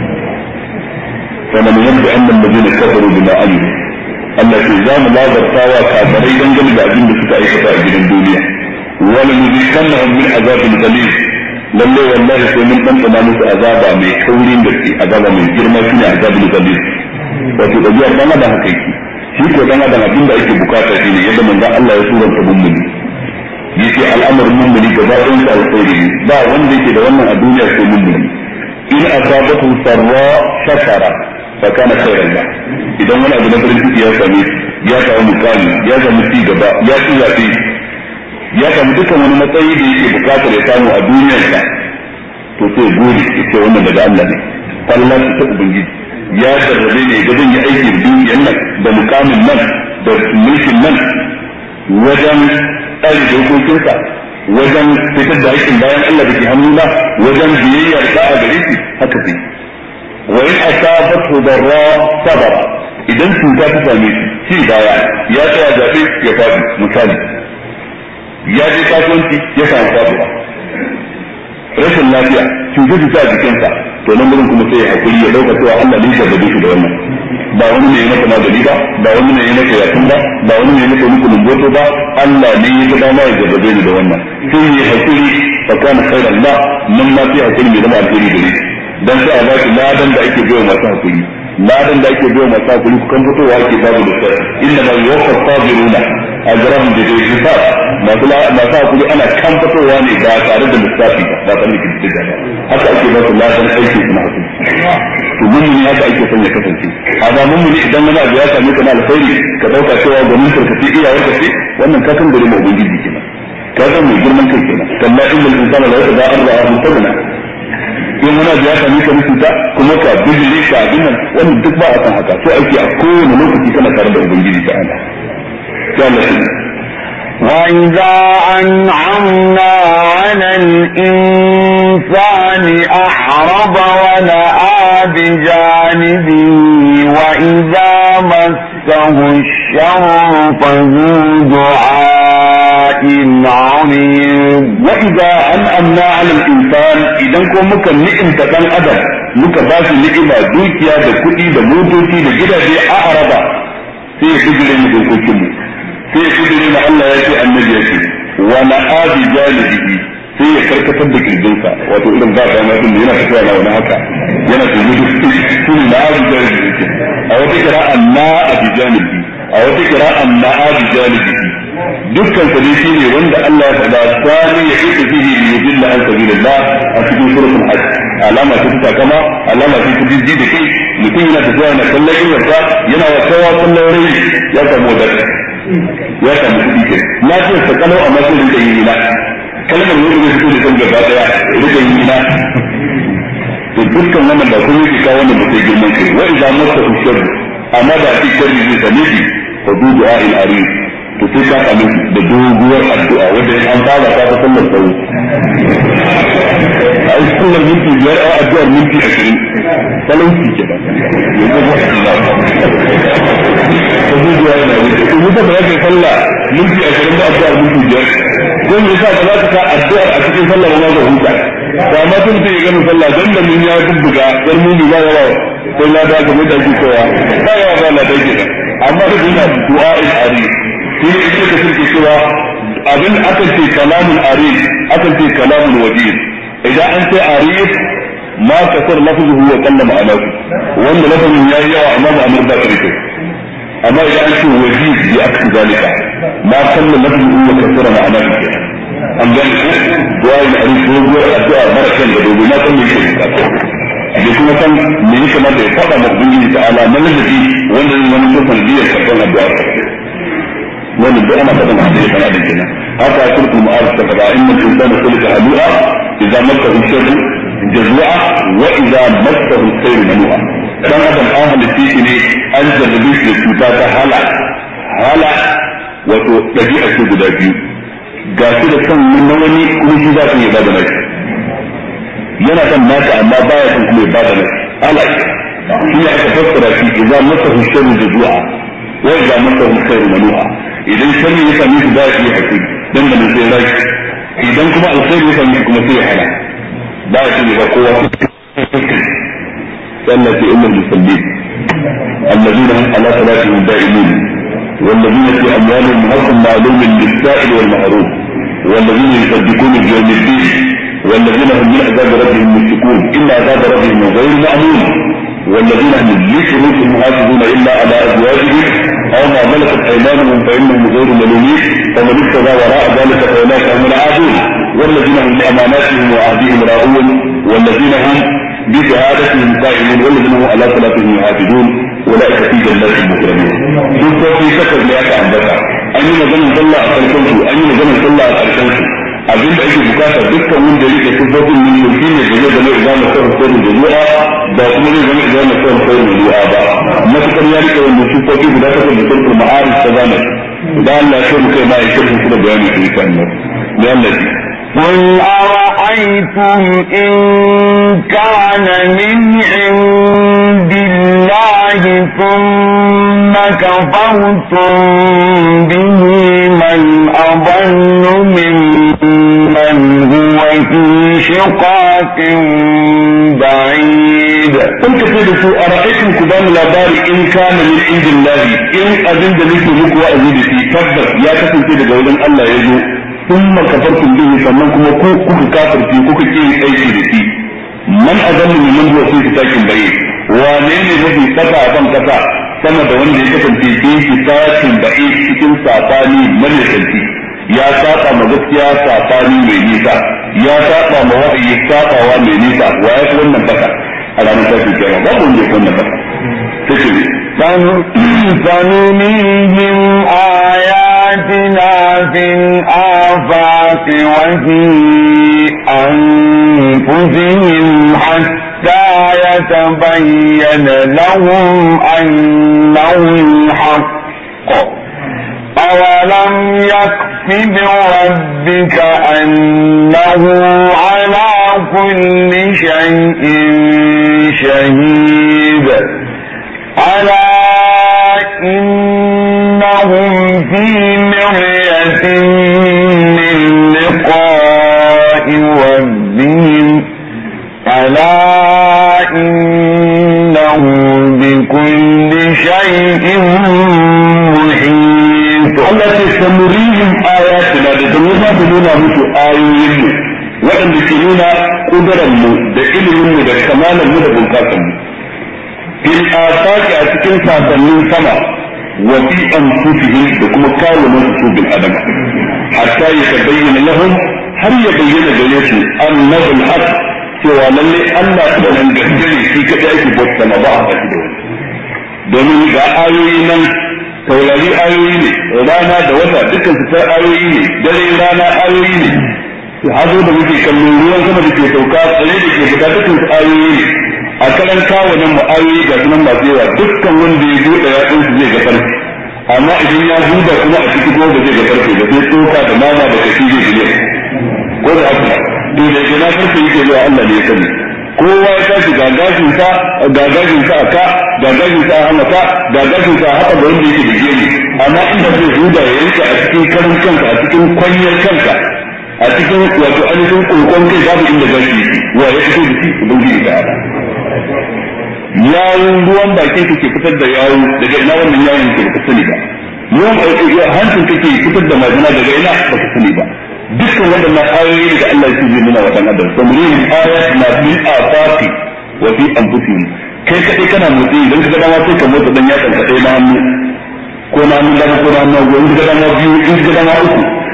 fa man yabda anna alladhina kafaru bima amilu Allah ke zamu lazartawa kafirai dangane da abin da suka aikata a gidan duniya wala nuzikannahum min azabin qalil lalle wallahi sai mun dan musu azaba mai kaurin da ke azaba mai girma shine azabul qalil wato da biya dan da haka yake shi ko dan da abin da ake bukata shine yadda manzo Allah ya suranta mummuni yace al'amarin mummuni gaba ɗayan sa alkhairi ba wanda yake da wannan a duniya sai mummuni in asabatu sarra shakara fa kana khairan la idan wani abu na farin ciki ya same ya samu mukami ya samu ci gaba ya ci zafi ya samu dukkan wani matsayi da yake bukatar ya samu a duniyarsa to sai gode yace wannan daga Allah ne Allah ta ubangiji ya jarrabe ne ga zan yi aiki da duniyar nan da mukamin nan da mulkin nan wajen tsari dokokinsa wajen fitar da aikin bayan Allah da ke hannuna wajen biyayyar da'a gare shi haka zai wa in asabatu darra sabara idan cuta ta same shi baya ya tsaya zabe ya faɗi misali ya je kasuwanci ya samu faduwa rashin lafiya cutar ta jikinsa to nan gurin kuma sai ya hakuri ya dauka cewa Allah ne ya gabe shi da wannan ba wani ne ya maka magani ba wani ne ya maka yakin ba wani ne ya maka mukulun goto ba Allah ne ya ga ma ya gabe ni da wannan sai ya hakuri fa kana khairan la nan ma sai hakuri ya zama alheri gare shi dan sai a ba shi ladan da ake bayar masu hakuri ladan da ake bayar masu hakuri kan fitowa ake babu da inna ma yuwaffa sabiruna ajrahum bi ghayri hisab masu hakuri ana kan fitowa ne ba tare da lissafi ba tare da kididdiga ba haka ake ba su ladan aiki kuma hakuri to mun haka ake son ya kasance amma mun ne idan wani abu ya same ka na alkhairi ka dauka cewa gwamnatin ka ce iyawar ka ce wannan ka san gare mu ubangiji kenan ka san mai girman kai kenan kalla innal insana la yataba arra'a mutagna in wani abu ya same ka mutunta kuma ka bijire ka abin nan wannan duk ba a san haka so ake a kowane lokaci kana tare da ubangiji ta'ala وإذا أنعمنا على الإنسان أعرض ونأى بجانبه وإذا مسه الشر فذو دعاء عريض وإذا أنعمنا على الإنسان إذا كن مكا نئم تكن أدم مكا باسي نئمة دوكيا دا كئي دا موتوكي دا جدا دي أعرض في حجر مدوكوكي sai ya kudiri na Allah ya ce annabi ya ce wa na'abi jalibihi sai ya karkatar da kirjinsa wato irin ba da mutum yana tafiya na wani haka yana tuzu su na'abi jalibihi a wata kira'an na'abi jalibihi a wata kira'an na'abi jalibihi dukkan sa dai shine wanda Allah ya faɗa sani ya ita fihi li yudilla an sabilillah a cikin suratul hajj alama ta kama alama ta jiji da kai mutum yana tafiya na kallon inuwarsa yana wa kowa kallon rai ya samu wadata ya samu kuɗi ke na ce sa kalau amma sai rinka yi na kalmar wani ne fito da kan gaba daya rinka yi na to dukkan wannan ba kuma yake kawo wannan mutai girman kai wa idza masa sharru amma da shi sharri zai same shi fa du du'a il arid to sai ka samu da doguwar addu'a wanda in an fara ta sallar sau ai sallar minti biyar a addu'ar minti 20 talauci ke ba abubuwa yana wuce in wuta ba za ka yi sallah minti 20 ba addu'ar minti biyar don me yasa ba za ka sa addu'ar a cikin sallah ba za huta ba ma tun sai ya gani sallah dan da mun ya dubbuga dan mun ba yawa sai na da ga mu da shi kowa ba yawa ba na dake da amma da ina du'a al-ari shi ne ake da suke cewa abin akan ce kalamul ari akan ce kalamul wajib idan an ce ari ma kasar lafzuhu wa qalla ma'anahu wanda lafzin yayi yawa amma ma'anar ba ta rike amma idan an ce wajib bi aksi zalika ma kalla lafzuhu wa kasara ma'anahu an gane ko du'a da ari doguwar addu'a mara kan da dogo na san me yake bukata da kuma san me yake kamata ya faɗa ma ubangiji ta'ala na ladabi wanda zai zama to sanadiyar karɓar addu'a wannan duk ana faɗin hadisi kan adin kenan haka turkul ma'arif ta faɗa inna al-insana khuliqa halu'a idza massahu sharru jazua wa idza massahu khairu manua dan adam an halitta shi ne an jarrabe shi da cuta ta hala wato dabi'a ce guda biyu ga shi da son na wani kuma shi za su yi bada nasi yana son naka amma baya son kuma ya bada nasi hala shi ne aka fassara shi idza massahu sharru jazua wa idza massahu khairu manua idan sharri ya sami shi ba ya iya hakuri dan da sai rai idan kuma alkhairi ya sami shi kuma sai ya hala ba ya ne ba kowa sallati ummul musallin alladhina hum ala salatihim da'imun والذين في أموالهم حق معلوم للسائل والمحروم والذين يصدقون بيوم الدين والذين هم من عذاب ربهم مشركون إلا عذاب ربهم غير مأمون والذين هم لشروطهم محافظون إلا على أزواجهم أو ما ملكت أيمانهم فإنهم غير ملومين فمن ابتغى وراء ذلك فأولئك هم العادون والذين هم لأماناتهم وعهدهم راؤون والذين هم بشهادتهم قائمون والذين هم على صلاتهم يحافظون أولئك في جنات مكرمين. دون في سكر لأك أنبتا أن ينزل صلى أكرشنسو أن ينزل صلى أكرشنسو abin da ake bukata dukkan wanda yake tabbacin min mulki ne da zai zama idan mutum sai da du'a da kuma zai zama idan mutum sai da du'a ba matakar ya rike wannan sifofi guda takwas da sulhul ma'arif ta zama da Allah ya so mu kai ma ya shirku da bayani da kan nan ya Allah قل أرأيتم إن كان من عند الله ثم كفرتم به من أضل ممن هو في شقاق بعيد قل كتبت أرأيتم كبان الأبار إن كان من عند الله إن أذن دليل مكوى أزيد في كبر يا كتب كده قولا الله يجو ثم كفرتم به sannan kuma ku kuka kafirci kuka ki aiki da shi man azallu mimman huwa fi kitakin bayi wane ne mafi saka a kan kasa sama da wanda ya kasance fi kitakin bayi cikin safani malikanci ya saba ma gaskiya safani mai nisa ya saba ma wa'ayi sabawa mai nisa wa ya wannan baka a ranar tashin kiyama babu wanda ya wannan baka take فنريهم آياتنا في الآفاق وفي أنفسهم حتى يتبين لهم أنه الحق أولم يكف بربك أنه على كل شيء شهيد ألا إنهم في مرية من لقاء ربهم ألا إنه بكل شيء محيط التي سنريهم آياتنا لتنوها بلونا مثل آيين وأن بكلونا قدرا دائما كمالا بنكاسا في الآفاق أتكن ساسنين سما وفي أنفسهم بكم كانوا نفسوا بالأدم حتى يتبين لهم هل يبين جليسوا أنه الحق سوى للي ألا أدنا نجسلي في كتائك بوتنا بعض أجدون domin ga ayoyi nan taurari ayoyi ne rana da wata dukkan su ta ayoyi ne dare rana ayoyi ne su hazo da muke kallon ruwan sama da ke sauka tsare da ke fita dukkan su ayoyi ne a karan kawanan ma'ayoyi ga sunan masu yawa dukkan wanda ya buɗe yatsun su zai ga farko amma idan ya buɗe kuma a cikin kuma ba zai ga farko ba sai tsoka da nama da kashi zai gile ko da haka to da ke na farko yake zuwa Allah ne ya sani kowa ya tashi gagajin sa a ka gagajin sa a hamata gagajin sa haka da wanda yake da gemi amma inda zai huda ya yanka a cikin karin kanka a cikin kwanyar kanka a cikin wato ainihin kokon kai babu inda gashi wa ya fito da shi ubangiji ta ala yawon ruwan bakin kake fitar da yawo daga ina wannan yawon ke baka sani ba yawan hancin kake fitar da majina daga ina baka sani ba dukkan waɗannan ayoyi da Allah ya ce nuna wa dan adam samurihim ayatuna fil afaqi wa fi anfusihim kai kadai kana motsi idan ka ga dama sai ka motsa dan yatsan ka dai na hannu ko na hannu dama ko na hannu ko in ka ga dama biyu in ka ga dama uku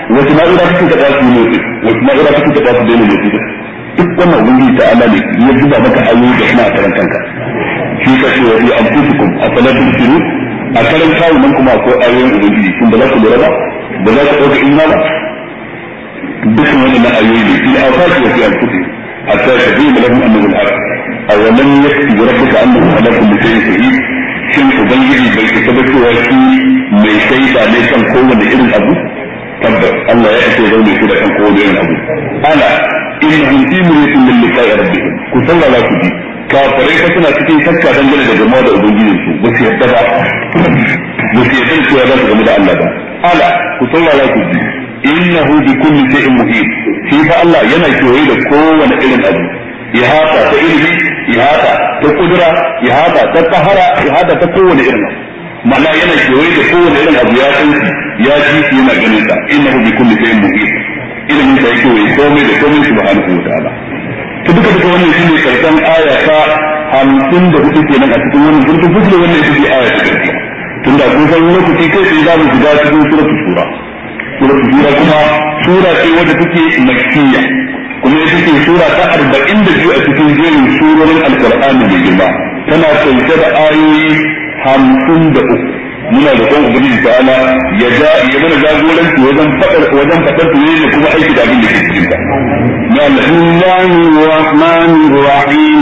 wasu na'ura kake taɓa su ne wasu na'ura kake taɓa su daina ne duk wannan ubangiji ta Allah ne ya zuba maka ayoyi da suna a karan kanka shi ka ce wa an fusukum a salatin shiru a karan kawo nan kuma akwai ayoyin ubangiji kun ba za ku lura ba za ku ɗauka ina ba dukkan wannan ayoyi ne fil afaqi wa fi anfusihim hatta tabayyana lahum annahu al-haq aw lam yakfi rabbuka annahu ala kulli shay'in shahid shin ubangiji bai ta cewa shi mai shaida ne kan kowane irin abu tabbas Allah ya ce zai mai shaida kan kowane irin abu ala innahum fi muryatin min liqa'i rabbihim ku saurara ku ji kafirai fa suna cikin shakka dangane da gama da ubangijin su ba su yadda ba cewa za su gamu da Allah ba ala ku saurara ku ji innahu bi kulli shay'in muhit shi fa Allah yana kewaye da kowane irin abu ihata ta ilmi ihata ta kudura ihata ta tahara ihata ta kowane irin abu ma'ana yana kewaye da kowane irin abu ya san ya ji shi yana ganin sa innahu bi kulli shay'in muhit ilmin sa yake wai komai da komai subhanahu wa ta'ala to duka wannan shine karshen aya ta 54 kenan a cikin wannan surtu fusul wannan ita ce aya ta karshe tunda kun san lokaci kai sai za mu shiga cikin suratul shura kuma sura ce wadda take makkiya kuma ita ce sura ta 42 a cikin jerin surorin alqur'ani mai girma tana ɗauke da ayoyi 53 muna da kan ubangiji ta'ala ya mana jagoranci wajen fadar su ne kuma aiki da abin da ke cikin ta na Allahur Rahmanir Rahim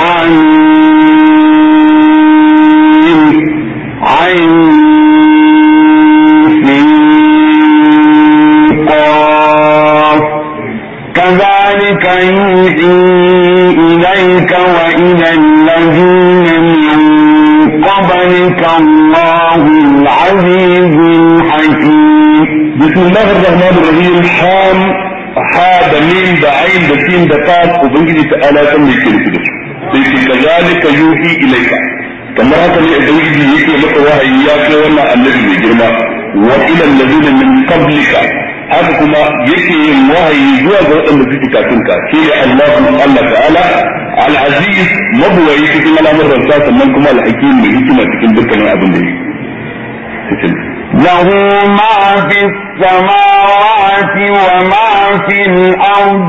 Ain كذلك يوحي إليك وإلى الذين من قبلك الله العزيز الحكيم بسم الله الرحمن الرحيم حام حاد ميم بعين بسين بقاف وبنجي تعالى تملك الكتب كذلك يوحي إليك كما هذا الذي يجي لك وحي ياك ولا الذي يجرم وإلى الذين من قبلك haka kuma yake yin wahayi zuwa ga waɗanda suke kafin ka shi ne Allah ta'ala al-aziz mabuwayi cikin al'amuran sa sannan kuma al-hakim mai hikima cikin dukkanin abin da yake له ما في السماوات وما في الأرض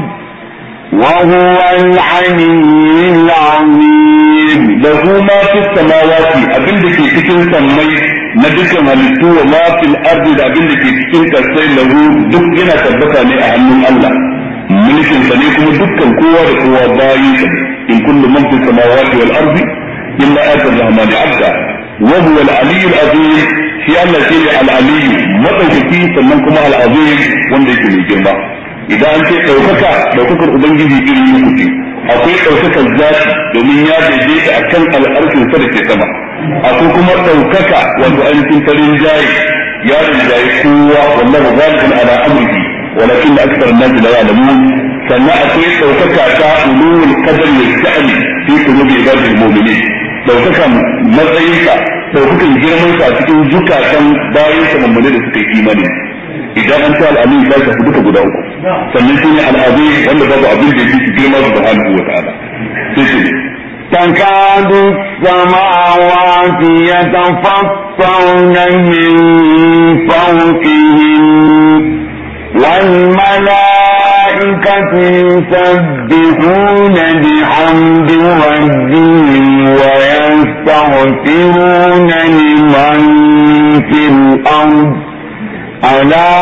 وهو العلي العظيم له ما في السماوات abin da ke cikin sammai na dukkan halittu wa ma fil ardi da abin da ke cikin kasai lahu duk yana tabbata ne a hannun Allah mulkin sa ne kuma dukkan kowa da kowa bayi sa in kullu man fis samawati wal ardi illa ata rahmani abda wa huwa al ali al azim shi Allah shi ne al ali madaukaki sannan kuma al azim wanda yake mai girma idan an ce daukakar ubangiji irin uku ce akwai daukakar zati domin ya daidaita akan al'arkin sa da ke sama akwai kuma daukaka wato ainihin farin jayi ya rinjaye kowa wallahu ghalibun ala amrihi walakin akthar an-nas la ya'lamun sannan akwai daukaka ta ulul qadar wa sha'ni fi qulubi ibadil mu'minin daukakan matsayinka daukakan girman sa cikin zukatan bayin sa mummune da suka yi imani idan an ta al'amin ya shafi duka guda uku sannan shi ne al'azim wanda babu abin da yake girma subhanahu wa ta'ala sai shi تكاد السماوات يتفطرن من فوقهم والملائكة يسبحون بحمد ربهم ويستغفرون لمن في الأرض ألا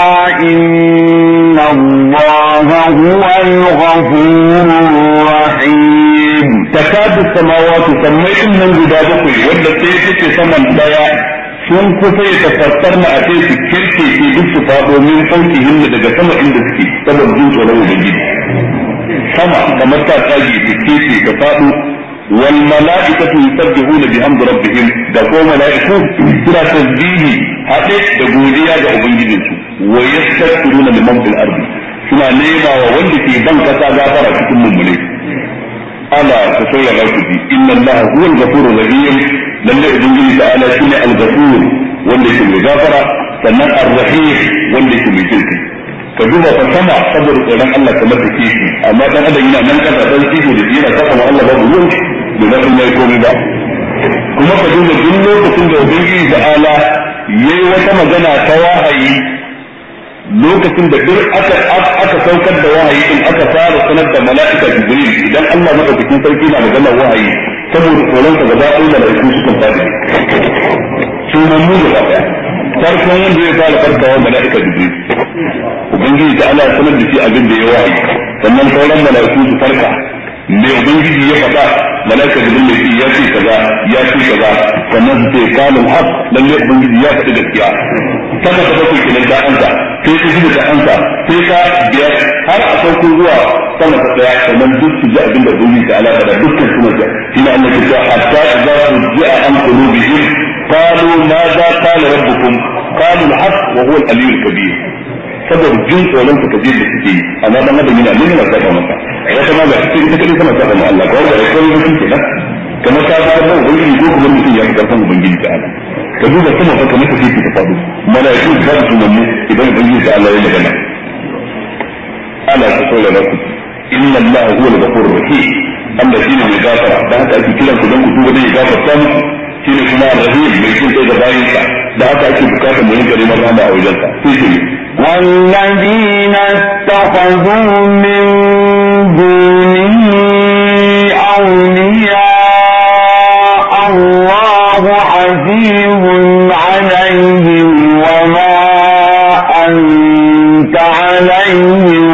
إن الله هو الغفور الرحيم تكاد السماوات سميتم من جدابكم ولا سيتك سمن دايا sun kusa ya tafattar na a ce su kirke ke duk su faɗo min sauki hinda daga sama inda suke saboda jin tsoron ubangiji sama kamar ta tsage su kirke ta faɗo wal mala'ikatu yusabbihuna bihamdi rabbihim da ko mala'iku suna tasbihi haɗe da godiya ga ubangijinsu wa yastaghfiruna liman fil ardi suna nema wa wanda ke ban kasa gafara cikin mummune ala ta saurara ku bi inna allaha huwa al-ghafurur rahim lalle ubangiji ta'ala shine al-ghafur wanda ke mai gafara sannan ar-rahim wanda ke mai jinkai ka duba fa sama saboda tsoron Allah kamar da kishi amma dan adam yana nan kasa dan kishi da yana saka wa Allah babu ruwan da za su mai komai ba kuma ka duba duk lokacin da ubangiji ta'ala yayi wata magana ta wahayi lokacin da duk aka saukar da wahayi din aka fara sanar da mala'ika Jibril idan Allah madaukakin sarki na magana wahayi saboda tsoron sa gaba ɗaya mala'iku sukan fadi sunan mu gaba ɗaya farkon wanda ya fara farkawa mala'ika Jibril ubangiji ta Allah sanar da shi abin da ya wahayi sannan sauran mala'iku su farka me ubangiji ya faɗa mala'ika Jibril ya ce kaza sannan su ce kalul haq lalle ubangiji ya faɗi gaskiya sama ta bakwai kenan da ansa sai ka shida da ansa sai ka biyar har a sauko zuwa sama ta daya sannan duk su ji abin da ubangiji ta Allah da dukkan suna ji shine Allah ya ce hatta idza fuji'a an qulubihim qalu madha qala rabbukum qalu al-haq wa huwa al-aliyyul kabir saboda jin tsoron ka kaje da suke yi amma dan adam yana nuna na saba maka wata ma ga cikin ita kadai tana saba ma Allah ko da kai mutum kenan kamar ka ga da ubangiji ko kuma mutum ya karfan ubangiji ta Allah ka duba sama fa kamar kake ta fado malaiku za su tunamu idan ubangiji ta Allah ya magana ala ta saura da ku inna Allah huwa al-ghafurur rahim Allah shine mai gafara dan haka ake kiran ku dan ku duba dai gafarta muku shine kuma rahim mai jin kai da bayinsa da haka ake bukatar mu rinka neman Allah a wajensa sai shi والذين اتخذوا من دونه أولياء الله عزيز عليهم وما أنت عليهم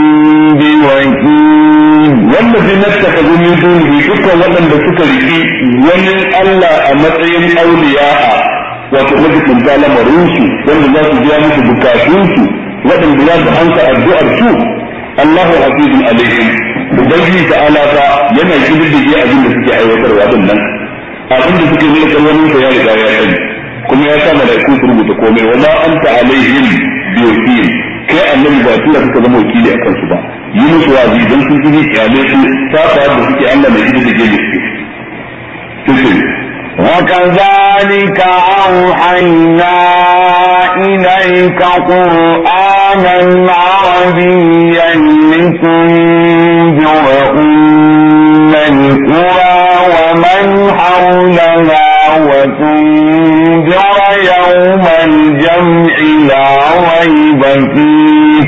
بوكيل والذين اتخذوا من دونه شكرا ومن بسكره ومن الله أمرهم أولياء wato majikin ta lamarinsu wanda za su biya musu bukatunsu waɗanda za su hanka addu'ar su Allahu hafizun alaihim ubangiji ta'ala fa yana kididdige abin da suke aiwatarwa din nan abin da suke nuna kalmomin sa ya riga ya sani kuma ya sa malaiku su rubuta komai wa ma anta alaihim bi wakil kai annabi ba tura suka zama wakili akan su ba yi musu wazi don sun ji iyalai su safa da suke Allah mai kididdige da suke وكذلك أوحينا إليك قرآنا عربيا لتنذر أم القرى ومن حولها وتنذر يوم الجمع لا ريب فيه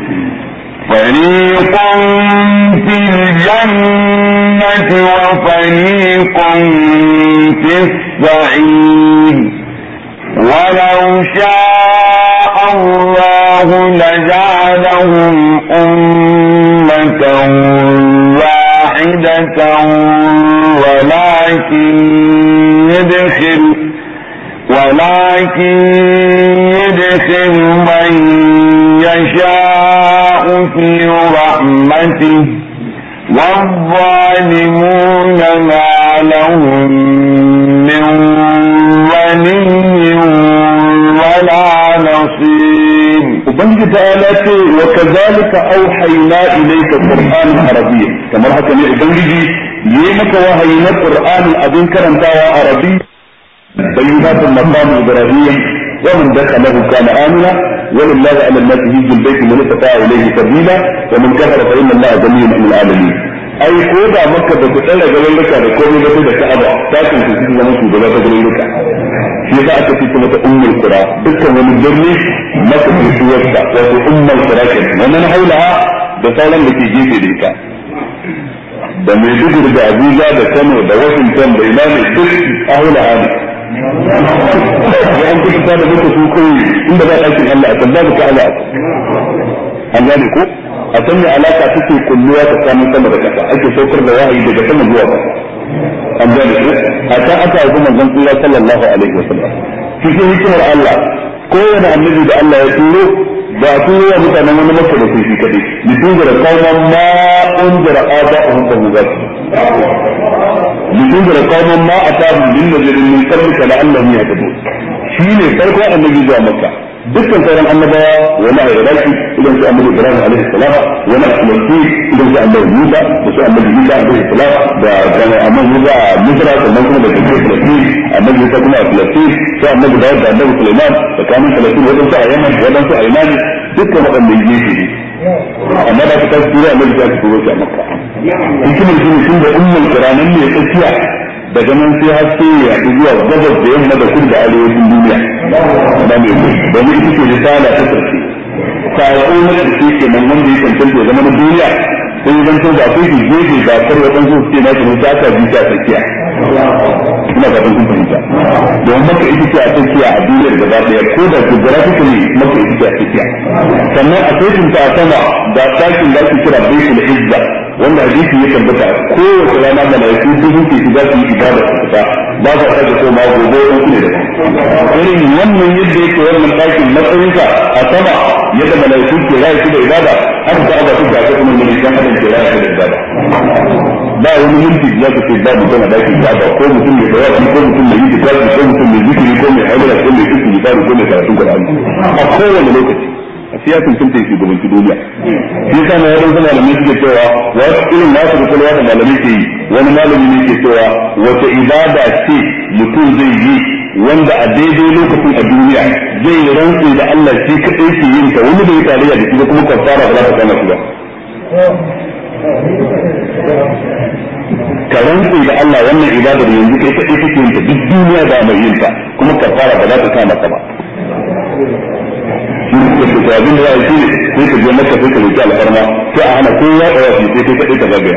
فريق في الجنة وفريق في السعير ولو شاء الله لجعلهم أمة واحدة ولكن يدخل من يشاء في رحمته والظالمون ما لهم من ولي ولا نصير وبنجي تعالى وكذلك أوحينا إليك القرآن العربي كما حكى لي وبنجي يمك وحينا القرآن أبن كرمتها عربي بينات المقام إبراهيم ومن دخله كان آمنا ولله على الناس هج البيت من استطاع إليه سبيلا ومن كفر فإن الله غني عن العالمين ai ko da maka da kudin da garuruka da komai da da Ka'aba ta kunshi cikin zaman su da ta garuruka shi yasa aka ce mata ummul qura dukkan wani birni maka da suwarta wato ummul qura kenan wannan haulaha da sauran da ke gefe da ita da Maiduguri da Abuja da Kano da Washington da ina ne duk haulaha ne ya an kuka da muku su koyi inda ba ɗakin Allah a kan babu Ka'aba an gane ko a sanya alaka take kulluwa tsakanin sama da kasa ake saukar da wahayi daga sama zuwa ƙasa an gane ko hatta aka yi manzon Allah sallallahu alaihi wasallam cikin hikimar Allah kowane annabi da Allah ya turo ba a turo wa mutanen wani makka da shi kadai litungara qauman ma unzira aba'uhum fa hum litungara qauman ma atahum min nabiyin min qablika la'allahum yahtadun shine farko annabi zuwa makka dukkan sauran annabawa wani a iraki idan su annabi ibrahim alaihi salam wani a filistin idan su annabi musa da su annabi musa alaihi salam da annabi musa a misra sannan kuma da cikin filistin annabi musa kuma a filistin sai annabi dawud da annabi sulaiman tsakanin filistin wadansu a yaman wadansu a imani dukkan waɗanda ya gefe ne amma da ta kasu tura annabi ta turo shi a makka hikimar shi ne tun da ummul quranan ne ya tsakiya daga nan sai haske ya zuwa gabas da yamma da kudu da arewacin duniya da mai domin ita ce risala ta sarki sako na ƙarshe kenan wanda ya cancanta ya zama na duniya sai zan to ba kai gefe ba kar waɗansu suke na kuma ta ka bi ta tsakiya ina ga kun fahimta don maka ita ce a tsakiya a duniyar gaba daya ko da geographically maka ita ce a tsakiya sannan a sai ta sama da sakin da ake kira baitul izza wanda hadisi ya tabbata kowace rana malaiku dubu ke shiga su yi ibada su fita ba sa sake koma gobe wani ne da irin wannan yadda yake wannan ɗakin matsayinsa a sama yadda malaiku ke rayu su da ibada har da aka fi gaɗa kuma malaikan adam ke rayu su da ibada ba wani minti da zaka ce ba mutum a ɗakin ibada ko mutum mai bayani ko mutum mai yi ko mutum mai zikiri ko mai haila ko mai zikiri ko mai karatun Qur'ani a kowane lokaci a siyasin sun tafi shugabanci duniya shi yasa na yaron zama malamai suke cewa wasu irin nasu da kulwa da malamai ke yi wani malami ne ke cewa wata ibada ce mutum zai yi wanda a daidai lokacin a duniya zai yi rantsi da Allah shi kaɗai ke yin ta wani da ya tarayya da shi da kuma kafara ba za ta kana shi ba ka rantsi da Allah wannan ibadar yanzu kai kaɗai kake yin ta duk duniya da mai yin ta kuma kafara ba za ta kana ka ba da abin da ya yi sai ka je maka sai ka roki alfarma sai a hana kowa da wasu sai kai kadai ka zagaya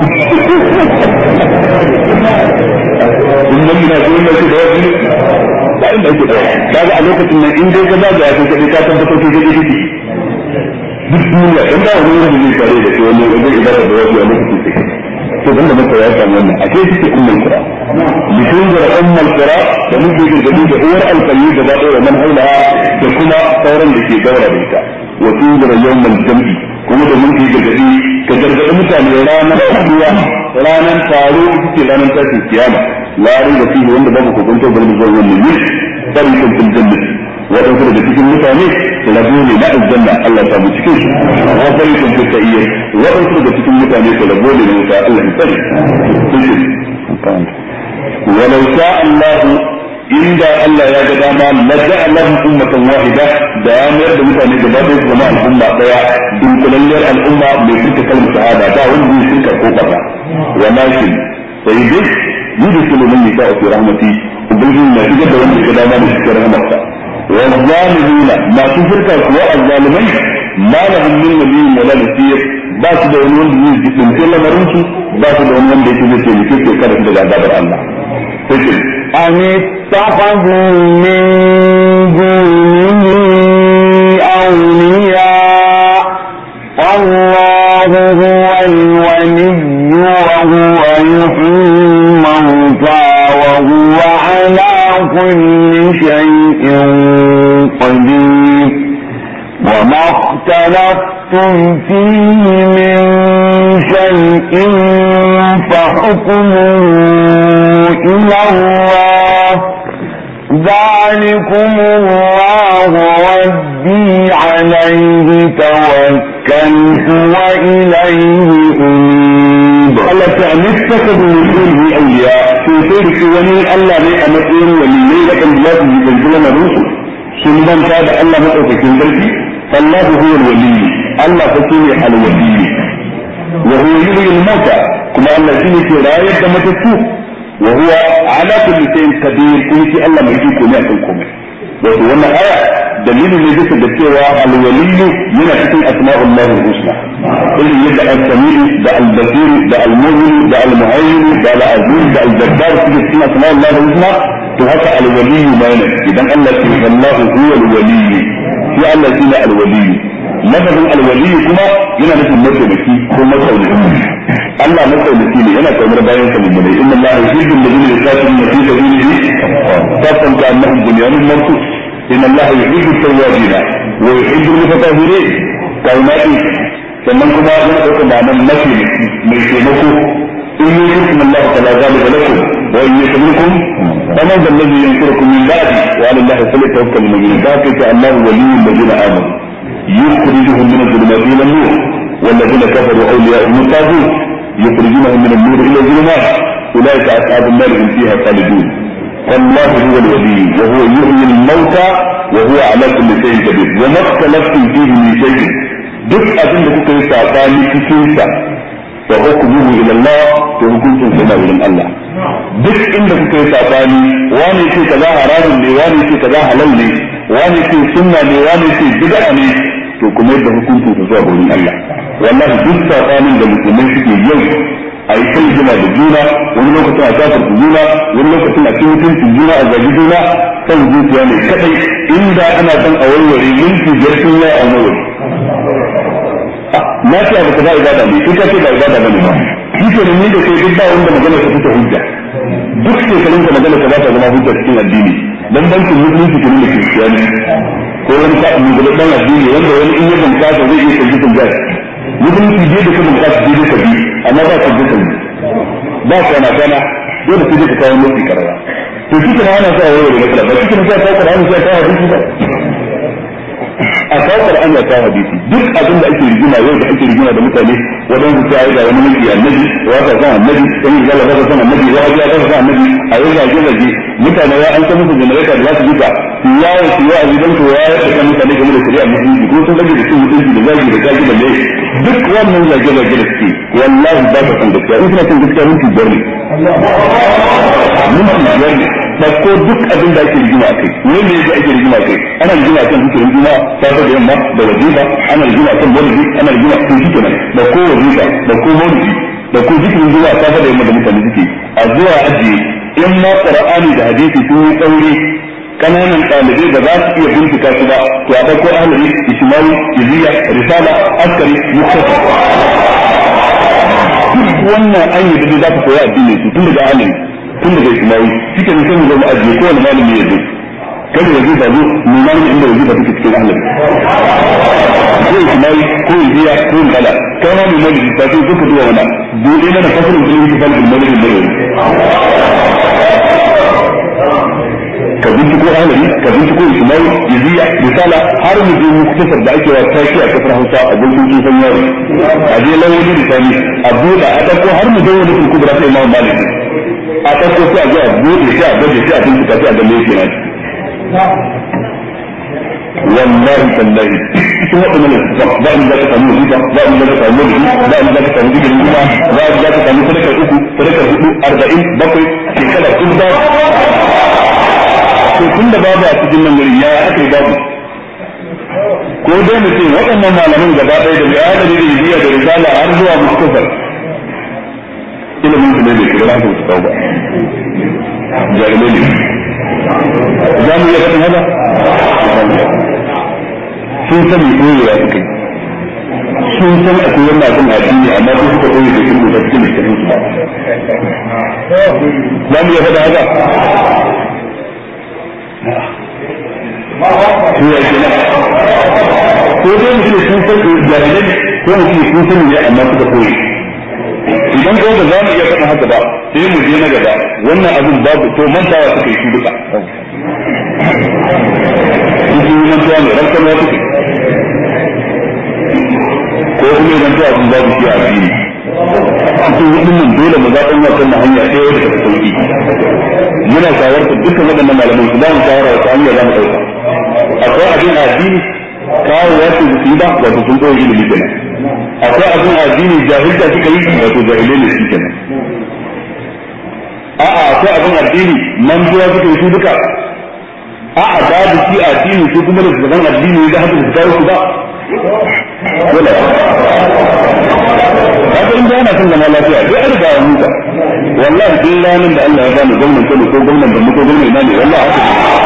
in nan ina so ina ce da wasu ba inda ake da kaga a lokacin nan in dai ka zagaya sai kadai ka tabbatar kai kadai kake duk duniya dan da wani wanda zai tare da kai wani idan ibada da wasu a lokacin sai to dan da muka ya samu wannan a kai take ummul qura litun da ummul qura da mun bi da uwar alqalbi da ba da man haula da kuma sauran da ke daura da ita wa tunzira yawmal jam'i kuma da mun yi gargadi ka gargadi mutane ranar haduwa ranar taro ce ranar tashin kiyama larin da fiye wanda babu kokonto bari mu zo wannan ne bari kun fil jannati waɗansu daga cikin mutane rabu ne na aljanna Allah ta mu cikin su wa bari kun fil ta'iyya waɗansu daga cikin mutane rabu ne na wuta Allah ya tsare walau sha Allah inda Allah ya ga dama laja'alahum ummatan wahida da ya mayar da mutane gaba ɗaya su zama al'umma ɗaya dunkulalliyar al'umma mai fita kalmar shahada ba wanda zai shirka ko kaza walakin sai dai yudkhilu man yasha'u fi rahmati ubangiji na shigar da wanda ya ga dama da cikin rahmarsa wa zalimuna masu shirka kuwa azzalimai ma lahum min waliyyin wala nasir ba su da wani wanda zai jibince lamarin su ba su da wani wanda yake zai taimake su kada su daga azabar Allah sai أم اتخذوا من دونه أولياء والله هو الولي وهو يحيي الموتى وهو على كل شيء قدير وما اختلفتم فيه من شيء فحكمه إلى الله ذلكم الله ربي عليه توكلت وإليه أنيب الله تعالى اتخذوا من دونه أولياء في سيرك ولي الله لي أمتين ولي لكن الله يبنزلنا الرسل سنبان كاد الله مؤفكين ذلك فالله هو الولي الله فكيني الولي وهو يحيي الموتى كما الله فيه راية متسوق وهو على كل شيء قدير كل شيء الله ما يجيكم يأكلكم وهو أن آية دليل لذلك الدكتورة الولي من أسماء الله الحسنى اللي يبدأ السميع ده البصير ده المؤمن ده المهيمن ده العزيز ده الجبار كل اسماء الله الحسنى تهكى الولي مانا إذا الله هو الولي في الله فينا الولي لفظ الولي كما yana nufin mataimaki ko mataimaki Allah mataimaki ne yana kaunar bayan sa mun ne inna Allah yuhibbu alladhina yuqatiluna fi sabilihi saffan ka'annahum bunyanun marsus inna Allah yuhibbu at-tawwabin wa yuhibbu al-mutatahhirin kaunati sannan kuma yana daukar da nan mataimaki mai taimako in yuhibbu Allah ta'ala zalika lakum wa in yuhibbukum faman alladhi yansurukum min ba'di wa 'ala Allah falyatawakkalul mu'minun ka Allah waliyyu alladhina amanu يخرجهم من الظلمات إلى النور والذين كفروا أولياءهم الطاغوت يخرجونهم من النور إلى الظلمات أولئك أصحاب النار هم فيها خالدون فالله هو الولي وهو يحيي الموتى وهو على كل شيء قدير وما اختلفتم فيه من شيء duk abin da kuka yi sabani cikin sa fa hukmuhu ila Allah to hukuncin sa na wurin Allah duk inda kuka yi sabani wani ce kaza haramun ne wani ce kaza halal ne wani ce sunna ne wani ce bid'a ne to kuma yadda hukuncin su zuwa gurin Allah wallahi duk sabanin da musulmai suke yau a yi kan juna da juna wani lokacin a kafar juna wani lokacin a cikin mutuncin juna a zagi juna kan zuciya ne kadai inda ana son a warware minti biyar sun yi a nawari na ce abu ka za ibada ne kai ka ce ba ibada bane ba shi ke da ni da kai duk ba wanda magana ta fita hujja duk shekarun ka magana ta ba ta zama hujja cikin addini dan bankin musulunci ke nuna kiristiyani ko wani ka mu da dan addini wanda wani in ya banka ta zai iya kalli kan jari musulunci je da kuma ka ji da kabi amma ba ka ji kan ba ka na kana dole sai ka kawo musu karara to shi kana ana sa wani da ba shi kana sa ka karara sai ka hadisi ba a kawo Qur'ani a kawo hadisi duk abin da ake rigima yau da ake rigima da mutane wadan su sai ga wani miki annabi wa ka san annabi sai ga Allah ka san annabi wa ya ka san annabi a yau ga gaje mutane ya an san musu generator da za su duka yawo su ya azidan to ya da kan mutane game da shari'a musulunci ko sun rage da cin mutunci da zagi da zagi da mai duk wannan zage zage da suke wallahi ba ka san gaskiya in kana san gaskiya mun tubar ne mun tubar ne ko duk abin da ake rigima kai wanda yake ake rigima kai ana rigima kan zikirin juma'a safa da yamma da wajiba ana rigima kan maulidi ana rigima kan zikirin da ko wajiba da ko maulidi da ko zikirin juma'a safa da yamma da mutane suke a zuwa ajiye in ma qur'ani da hadisi sun yi tsauri kananan ɗalibai da za su iya bincika su ba to a ɗauko ahlari ishmawi iziya risala askari muktasar duk wannan an yi da za ka koya addinin su tun daga ahlari tun daga ishmawi cikin sun zama ajiye kowane malami ya zo kada ya zo zo nuna ne inda wajiba take cikin ahlari ko ishmawi ko iziya ko risala kai ma mai malami ta ce duka zuwa wannan dole mana fasalin ilimin kifalin malami mai ka binciko ahlari ka binciko ismail yaziya misala har mu je muktasar da ake wa tashi a kasar Hausa a gurbin kifan yaro a je lawali da sani a buɗa a ɗauko har mu je wani kubra sai Imam Malik a ɗauko sai a je a buɗe sai a gaje sai a bincika sai a ga me yake na wallahi tallahi cikin waɗannan ba in za ka samu riba ba in za ka samu riba ba in za ka samu digirin riba ba in za ka samu sadakar 3 sadakar 4 40 bakwai shekara kun ba to tun da babu a cikin nan gari ya aka yi babu ko dai mu ce waɗannan malaman gaba ɗaya da bayani da rijiya da risala har zuwa muktasar ilimin su ne da kira su kawo ba jami'ai ne za mu iya faɗin haka sun sani ɗorewa suka yi sun san akwai wannan abin addini amma sun suka ɗore da kirmu da cikin littafin su ba za mu iya faɗin haka ko ya ke nan ko dai mutum sun san jami'ai ko mutum sun sani ne amma suka koyi idan ko da za mu iya faɗin haka ba sai mu je na gaba wannan abin babu to mantawa suka yi su duka su yi mantawa ne rankan ya suke ko kuma idan tuwa sun babu shi a addini cikin waɗannan dole mu zaɓen wasan na hanya ɗaya da ta sauƙi muna shawartar dukkan waɗannan malamai su ba mu shawara wata hanya za mu ɗauka akwai abin a addini kawo wasu su yi ba wato sun ɗaya ilimi kenan akwai abin a addini jahilta suka yi wato jahilai ne su kenan a'a akwai abin addini mantuwa suka yi su duka a'a babu shi a addini su kuma da su zan addini da haka su kawo su ba dole haka in ana son zama lafiya sai an riga an huta wallahi duk ranar da Allah ya bani gwamnan Kano ko gwamnan Borno ko gwamnan ina ne wallahi haka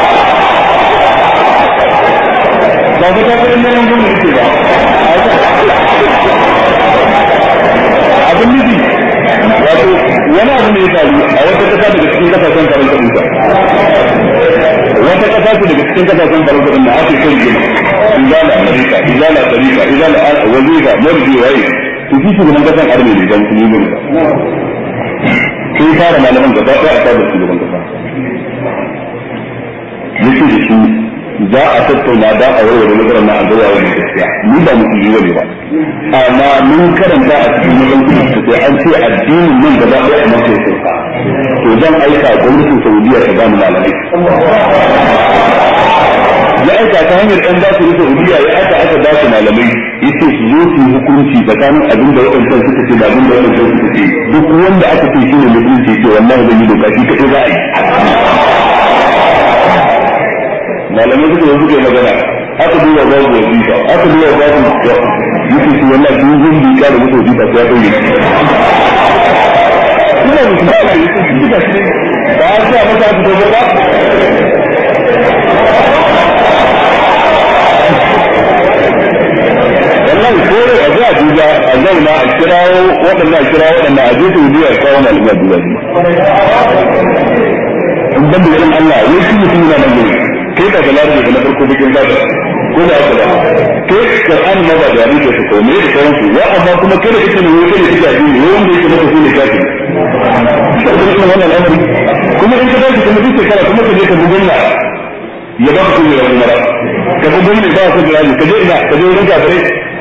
ba ka tafi in nan gwamnan yake ba abin nufi wato wani abu ne ya faru a wata kasa daga cikin kasashen farin kadinka wata kasa ce daga cikin kasashen farin kadinka ake kan gina izala amerika izala tarika izala wazifa mordi waye to shi shugaban kasan arme ne da musulmi ne sai fara malaman gaba ɗaya a sabon shugaban kasa yake da shi za a tattauna da a warware matsalar na azawa wani gaskiya ni ba musulmi ne ba amma mun karanta a cikin musulunci sai an ce addinin nan gaba ɗaya a mace sauka to zan aika gwamnatin saudiya ta bani malamai ya aika ta hanyar ɗan ba su na saudiya ya aka ba su malamai yace su zo su yi hukunci tsakanin abin da waɗancan suka ce da abin da waɗancan suka ce duk wanda aka ce shi ne musulunci ce wallahi zan yi doka shi kaɗai za a yi malamai suka yi magana aka duba babu wajiba aka duba babu yake shi wallahi duk wanda ya da mutu wajiba sai ya dauke ina da shi ba shi ba sa masa su dogo ba wallahi ko a ga duba a zauna a kirawo waɗannan a je su biya kawo na al'umma duba in ban da irin Allah wai shi mutum yana nan kai da galari da na farko bikin zaka ko da haka ba kai Qur'ani ma ba da yare ke ko me da sauran su wa amma kuma kai da kake ne wai kai da kake addini wai wanda yake maka shine kafiri sai wannan al'amari kuma in ka dace kuma duk shekara kuma ka je ka bugun na ya ba ku ya umara ka bugun ne ba ku da ka je ina ka je wurin kafire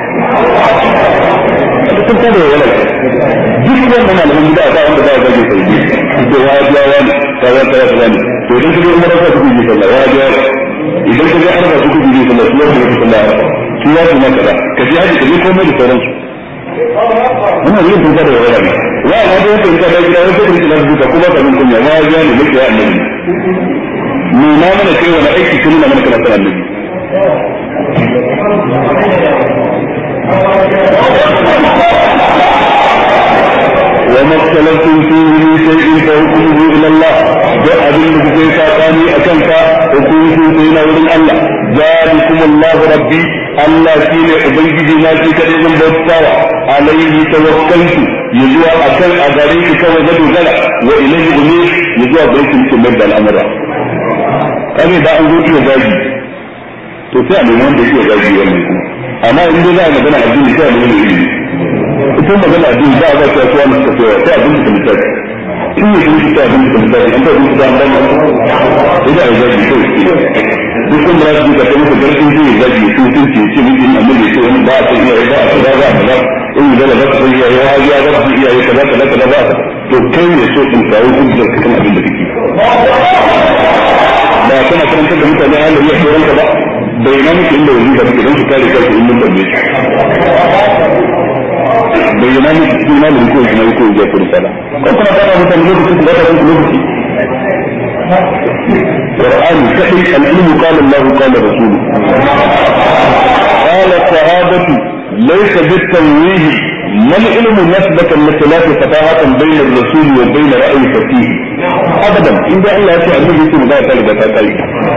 kun ta da wala duk wannan malamin da ba wanda ba ya gaje sai to ya ja wani kaza ne to idan kaje umara ka kuji sallah ya ja idan kaje arba ku kuji sallah su ya ku sallah su ya ku maka ka je haji kaje komai da sauran su wannan yin tunta da wala ne wa ma da yake ka da gida wata kin da duka kuma ka mun kunya ya ja ne muke ya annabi ni na mana kai wani aiki kin na mana kana sallah annabi وما اختلفتم فيه من شيء فحكمه الى الله جاء بالذي ساقاني اكلت حكمه الى الله ذلكم الله ربي الله كين ubangiji na shi kadai zan bautawa alaihi tawakkaltu yazuwa akan agare ki kawai da dogara wa ilayhi unir yazuwa baitin ki mai da al'amura kame da an zo iya gaji to sai a nemi wanda yake gaji wannan amma in dai za a magana addini sai a nemi ilimi ita magana addini ba za ta yi wani tafiya sai abin da mutane in yi shi ta abin da mutane an da abin da an dama ida a zaji kai duk kun da su ka ta muku garkin shi zaji su sun ce mutum amma da shi wani ba a san iyaye ba a san ba a ba in da ba su iyaye ya ya ba su iyaye kaza kaza ba to kai ne so in kawo hujjar kan abin da kake ba kana karantar da mutane halin ya tsoron ka ba bai na muke inda wani da kake don su kare kansu in mun tambaye shi bayyana ne cikin malamin ko kuma ko ya fara sala ko kuma kana mutane lokaci da ta lokaci Qur'an kadai al-ilmu qala Allah qala Rasul qala sahabatu laysa bit-tanwih ما العلم نسبة لخلاف فتاة بين الرسول وبين رأي فقيه أبدا إن ده الله يسوع النبي يسوع ده تلقى تاكاي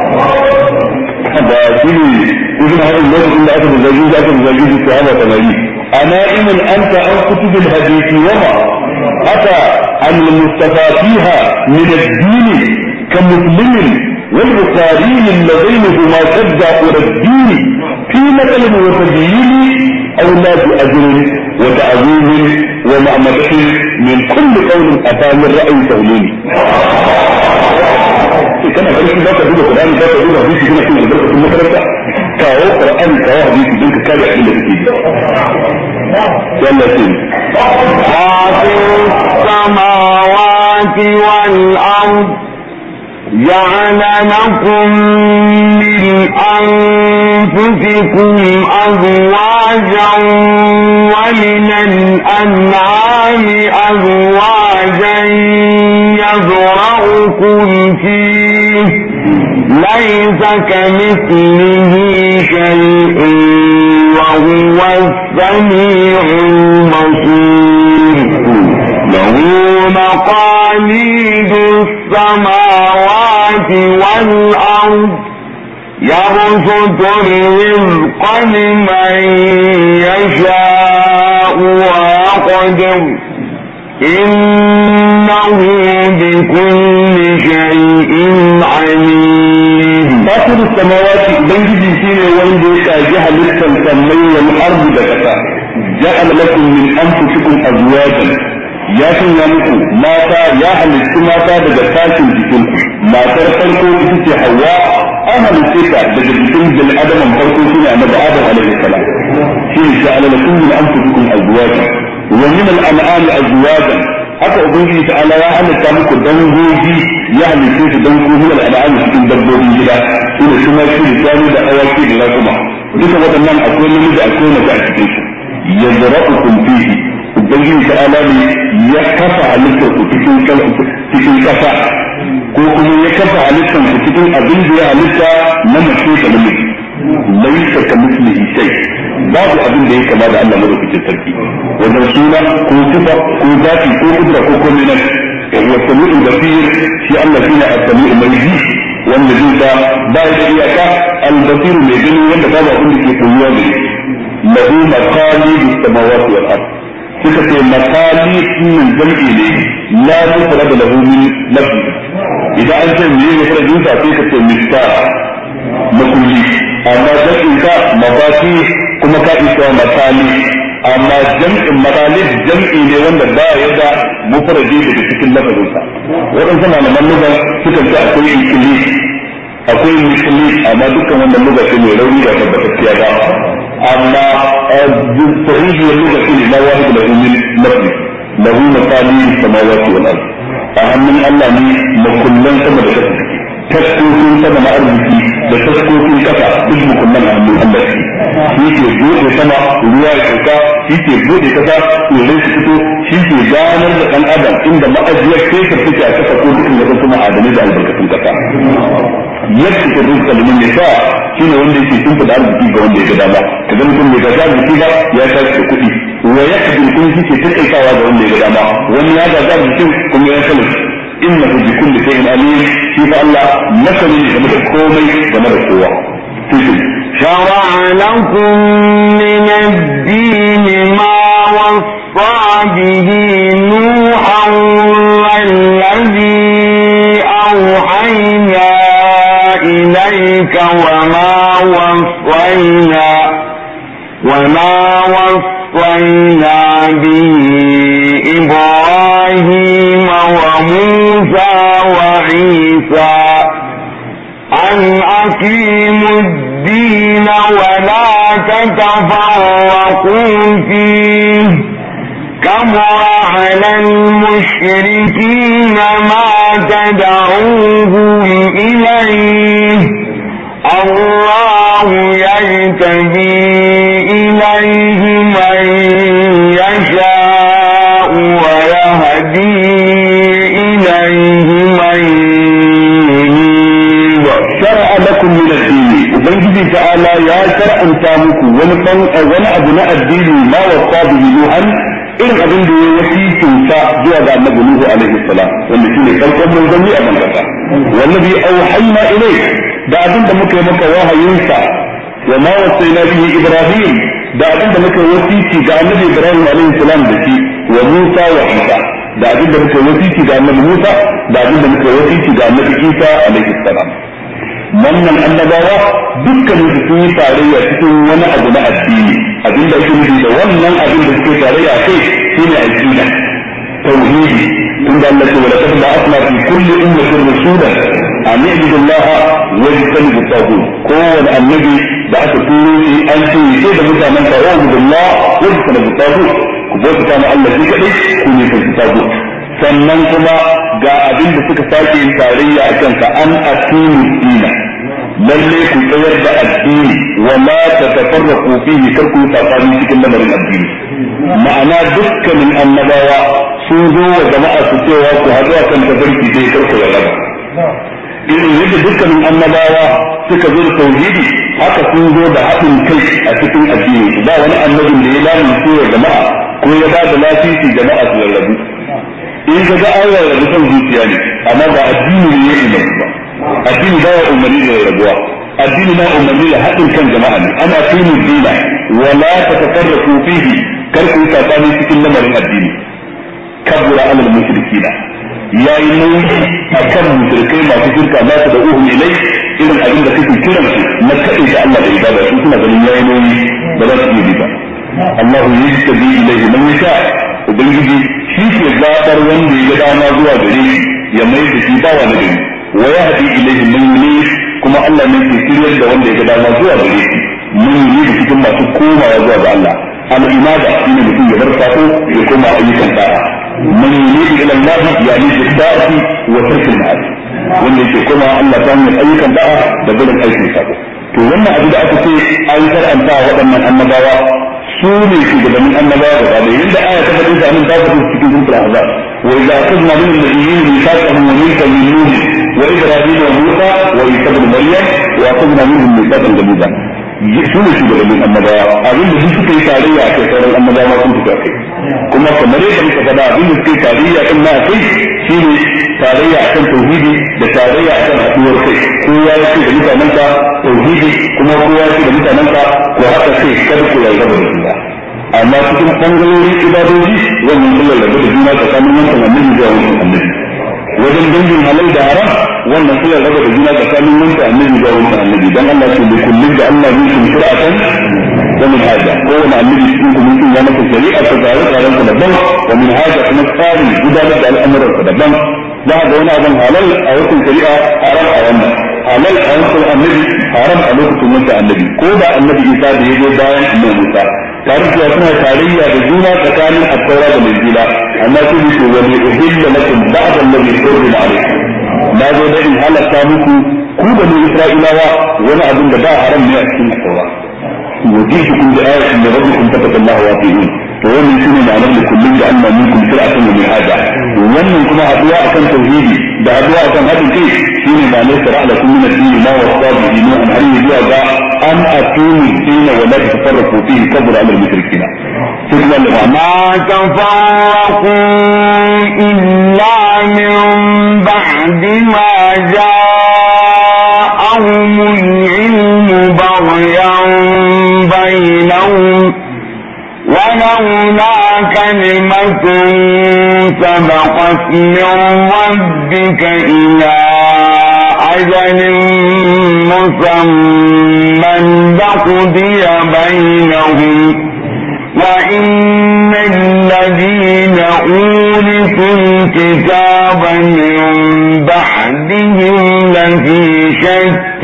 هذا شيء يقول هذا الناس إن أخذ الزجاج الصحابة تمارين أنا إن أنت عن كتب الحديث وما أتى عن المصطفى فيها من الدين كمسلم والبخاري اللذين هما شجع الدين في مثل وتبيين أولاد أجر وتعظيم ومعمدة من كل قول أتى من رأي توليني كان فريق ذاك يقول القرآن ذاك يقول حديث كنا في البركة المكرمة كاو قرآن كاو حديث ذاك كاو إلا كتير يلا سين فاطر السماوات والأرض جعل لكم من أنفسكم أزواجا ومن الأنعام أزواجا يذرأكم فيه ليس كمثله شيء وهو السميع البصير له مقاليد السماوات والأرض يبسط الرزق لمن يشاء ويقدر إنه بكل شيء عليم فاطر السماوات بنجي سيني وندو كاجها لسا سمي والأرض بكتا جعل لكم من أنفسكم أزواجا ya sanya muku mata ya halittu mata daga tashin jikinku matar farko ita ce Hawwa an halitta ta daga jikin bil adaman farko shine annabi Adam alaihi salam shi ne ja'ala lakum min anfusikum azwajan wa min al-an'am azwajan haka ubangiji ta'ala ya halitta muku dangogi ya halitta su dangogi min al-an'am cikin dabbobin gida su ne kuma shi da shanu da awaki da rakuma duka waɗannan akwai namiji akwai mace a cikin su yazra'ukum fihi ubangiji ta'ala ne ya kafa halittar ku cikin kasa ko kuma ya kafa halittar ku cikin abin da ya halitta na mace da namiji laysa kamithlihi shay babu abin da yake kama da Allah madaukakin sarki wajen suna ko sifa ko zati ko kudura ko komai nan wa sami'ul basir shi Allah shine as-sami'u mai ji wanda zai da ba da iyaka al-basir mai gani wanda babu abin da ke koyuwa da shi lahu maqalidus samawati wal ard suka ce maqalid min jam'i ne la tufrad lahu min lafzi idan an ce me ne fara jinsa sai ka ce mistah makulli amma jam'in ka mabati kuma ka isa maqalid amma jam'in maqalid jam'i ne wanda ba ya da mufradi daga cikin lafazinsa waɗansu malaman lugha suka ce akwai ikili akwai misli amma dukkan wannan lugha ce mai rauni da tabbatacciya ba amma sahihiyar lugha ce la wahid lahu min lafzi lahu maqalid samawati wal ard a hannun Allah ne makullan sama da kasa taskokin sama na arziki da taskokin kasa duk mukullan a hannun Allah shi ke bude sama ruwa ya sauka shi ke bude kasa tsirrai su fito shi ke ganar da ɗan adam inda ma'ajiyar kesar take a kasa ko dukkan wasu kuma adalai da albarkatun kasa yadda ke rinka da min yasa shi ne wanda yake tunta da arziki ga wanda ya ga dama ka ga mutum mai gaza arziki ba ya tashi da kuɗi wa ya kadir kun shi ke takaitawa ga wanda ya ga dama wani ya gaza arzikin kuma ya sanin innahu bi kulli shay'in alim shi fa Allah masani ne game da komai game da kowa شرع لكم من الدين ما وصى به نوحا والذي أوحينا إليك وما وصينا به إبراهيم وموسى وعيسى أن أقيموا الدين ولا تتفرقوا فيه كبر على المشركين ما تدعوهم إليه الله يجتبي إليه من يشاء ويهدي إليه من ينيب شرع لكم من الدين ubangiji ta'ala ya shar'anta muku wani abu na addini ma wasa bihi nuhan irin abin da ya wasicin sa zuwa ga annabi nuhu alaihi salam wanda shine farkon manzanni a bankasa wallazi auhayna ilayk da abin da muka yi maka wahayin sa wa ma wasayna bihi ibrahim da abin da muka wasici ga annabi ibrahim alaihi salam da shi wa musa wa isa da abin da muka wasici ga annabi musa da abin da muka wasici ga annabi isa alaihi salam wannan annabawa dukkan su sun yi tarayya cikin wani abu na addini abinda ake nufi da wannan abin da suke tarayya kai shine aqida tauhidi inda Allah ya wala tabda asma fi kulli ummatin rasulan an ya'budu Allah wa yajtanibu at-taghut kowane annabi da aka turo shi an ce sai da mutanen da ya'budu Allah wa yajtanibu at-taghut ku bauta ma Allah shi kadai ku ne kan taghut sannan kuma ga abin da suka sake yin tarayya a kanka an asinu dina lalle ku tsayar da addini wa la tatafarraqu fihi kar ku tsakani cikin lamarin addini ma'ana dukkanin annabawa sun zo wa jama'a su cewa ku haɗu a kan tafarki dai kar ku raba irin yadda dukkanin annabawa suka zo da tauhidi haka sun zo da haɗin kai a cikin addini ba wani annabin da ya lamunce wa jama'a ko ya ba da lafiya jama'a su rarrabu in ka ga ayar da mutum zuciya ne amma ba addini ne yake da ba addini ba ya umarni da rabuwa addini na umarni da haɗin kan jama'a ne ana tuni dina wala tatafarraqu fihi kar ku tsakani cikin lamarin addini kabura alal mushrikina yayi nauyi akan mushrikai masu shirka na da uhum ilai irin abin da kake kiran su na kai da Allah da ibada su suna ganin yayi nauyi ba za su yi ba Allah yajtabi ilayhi man yasha ubangiji shi ke zaɓar wanda ya ga dama zuwa gare shi ya mai da shi bawa na gari wa ya haɗi ilaihi man yuni kuma Allah ne ke shiryar da wanda ya ga dama zuwa gare shi man yuni da cikin masu komawa zuwa ga Allah al-imada shine mutum ya bar sako ya koma ayyukan da'a man yuni ila Allah ya ni da da'ati wa tarkil ma'asi wanda yake koma Allah ta hanyar ayyukan da'a da barin aikin sako to wannan abu da aka ce an karanta waɗannan annabawa su ne shugabannin annabawa da ba yadda aya ta faɗi da nan ta faɗi cikin suratul ahzab wa idza akhadna min an-nabiyyin mithaqahum wa minkum min nuh wa ibrahim wa musa wa isa ibn maryam wa akhadna minhum mithaqan ghaliza su ne shugabannin annabawa abin da duk suka yi tarayya a kai sauran annabawa sun fita kai kuma kamar yadda muka faɗa abin da suka yi tarayya din na kai shi ne tarayya akan tauhidi da tarayya akan haɗuwar kai kowa ya ce da mutanenka tauhidi kuma kowa ya ce da mutanenka ku haɗa kai kada ku rarraba da juna amma cikin ɓangarorin ibadoji wannan sun rarraba da juna tsakanin wancan annabi zuwa wancan annabi wajen dangin halal da haram wannan sun rarraba da juna tsakanin wancan annabi zuwa wancan annabi dan Allah ce da kullum da Allah ne sun shir'atan wa min haja kowane annabi cikin ku mutum ya masa shari'a ta tsare-tsaren sa daban wa min haja kuma tsari gudanar da al'amuran sa daban za ga wani abin halal a wajen shari'a haram a wannan halal a wajen annabi haram a lokacin wancan annabi ko da annabi Isa da ya zo bayan annabi Musa tare da suna tarayya da juna tsakanin at-taura da injila amma su ne wani uhilla lakum ba'da alladhi hurrima alaykum na zo da in halatta muku ku da Isra'ilawa wani abin da ba haram ne a cikin at-taura وجئتكم بآية من ربكم فاتقوا الله وأطيعون ومن شنو معنى لكل أن منكم شرعة ومن هذا ومن كما أدواء كان توحيدي بأدواء كان هذا الشيء شنو معنى شرع لكم من الدين ما وصى به نوح هل يجوز أن أقيموا الدين ولا تتفرقوا فيه كبر على المشركين ما تفرقوا إلا من بعد ما جاءهم العلم بغيا بينهم ولولا كلمة سبقت من ربك إلى أجل مسمى لقضي بينهم وإن الذين أورثوا الكتاب من بعدهم لفي شك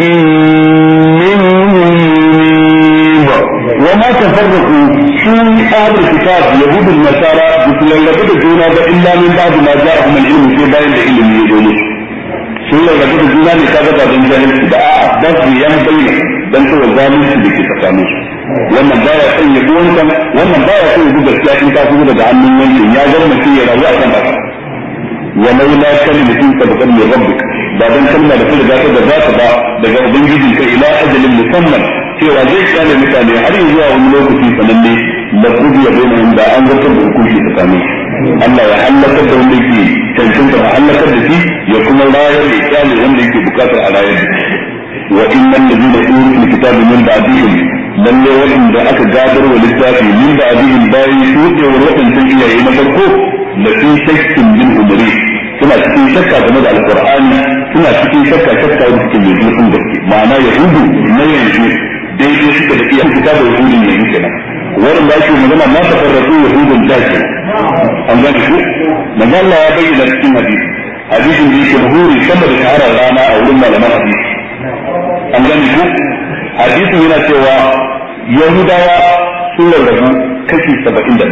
وما تفرقوا شو أهل الكتاب يهود النصارى بتلقى الجنة إلا من بعد ما جاءهم العلم في بين العلم يقولون شو لقى الجنة لكذا بين جاهل الدعاء بس ينبغي بل هو الظالم اللي تتكامل wannan baya son ya duwan kan wannan baya son ya duba gaskiya in ka fito daga hannun yankin ya zama mutum ya rayu akan haka wa laula kalimatun sabaqat min rabbik ba dan kalma da ta riga ta gabata ba daga ubangijinka ila ajalin musamman cewa zai kyale mutane har zuwa wani lokaci sananne da kudiya bainahum da an zartar da hukunci tsakanin Allah ya halakar da wanda yake cancanta a halakar da shi ya kuma rayar da kyale wanda yake bukatar a rayar da shi wa innal ladina utul kitaba min ba'dihim lalle wanda aka gadar wa littafi min ba'dihim bayan shuɗe wa wadannan iyaye na farko la fi shakkin min umri suna cikin shakka game da alqur'ani suna cikin shakka wanda suke mai zurfin gaske ma'ana yahudu na yanzu daidai suka da iya fita da yahudun yanzu kenan wannan da ake magana ma ta farrasu yahudun da ke an gane ku manzo Allah ya bayyana cikin hadisin da yake mahuri sama da shahara rana a wurin malaman hadisi an gane ku hadisin yana cewa yahudawa sun rarrabu kashi 71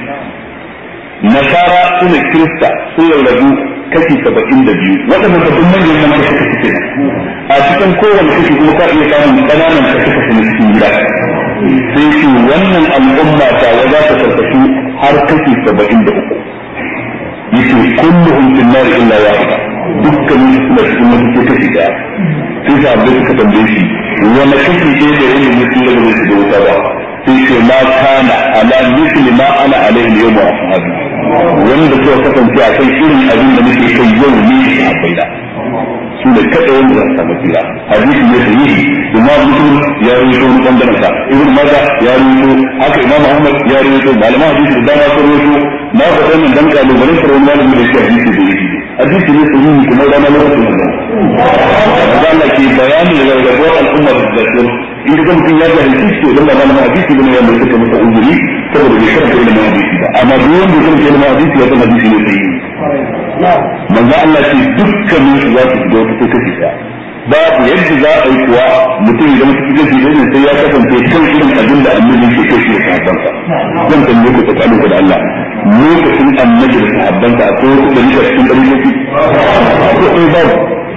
nasara sune kirista sun rarrabu kashi 72 waɗanda babban manyan nan da suka fice a cikin kowane kashi kuma ka iya samun ƙananan ka suka fi cikin gida sai shi wannan al'umma ta waza ta karkashi har kashi 73 yace kulluhum fil nar illa wahida dukkanin su da cikin mutum kashi daya sai sa abin suka tambaye shi wani kashi ne da yin mutum da bai da wuta ba sai ce ma kana ala misli ma ana alaihi yawm wa ashabi wanda suka kasance a kan irin abin da muke kai yau ne a baida su ne kada wanda za su samu tsira hadisi ne da yi imam muslim ya rubuto wani bangaren sa ibn majah ya rubuto haka imam ahmad ya rubuto malaman hadisi da dama sun rubuto na ga wannan dan kalubalen sa wani malami da shi hadisi da yi hadisi ne sahihi kuma da lokacin nan Allah ke bayani da gargaɗuwar al'umma da zakir in ga mutum ya jahilci shi to dan malaman hadisi ne wanda suka masa uzuri saboda bai karanta ilimin hadisi ba amma duk wanda ya karanta ilimin hadisi ya san hadisi ne sahihi manzo Allah ce dukkanin su za su shiga wata kashi ta babu yadda za a yi kuwa mutum idan mutum kashi ne sai ya kasance kan irin abin da annabi ke kai shi da sahabbansa zan tambaye ku tsakanin ku da Allah lokacin annabi da sahabbansa akwai wata dalila cikin daliloci ko in babu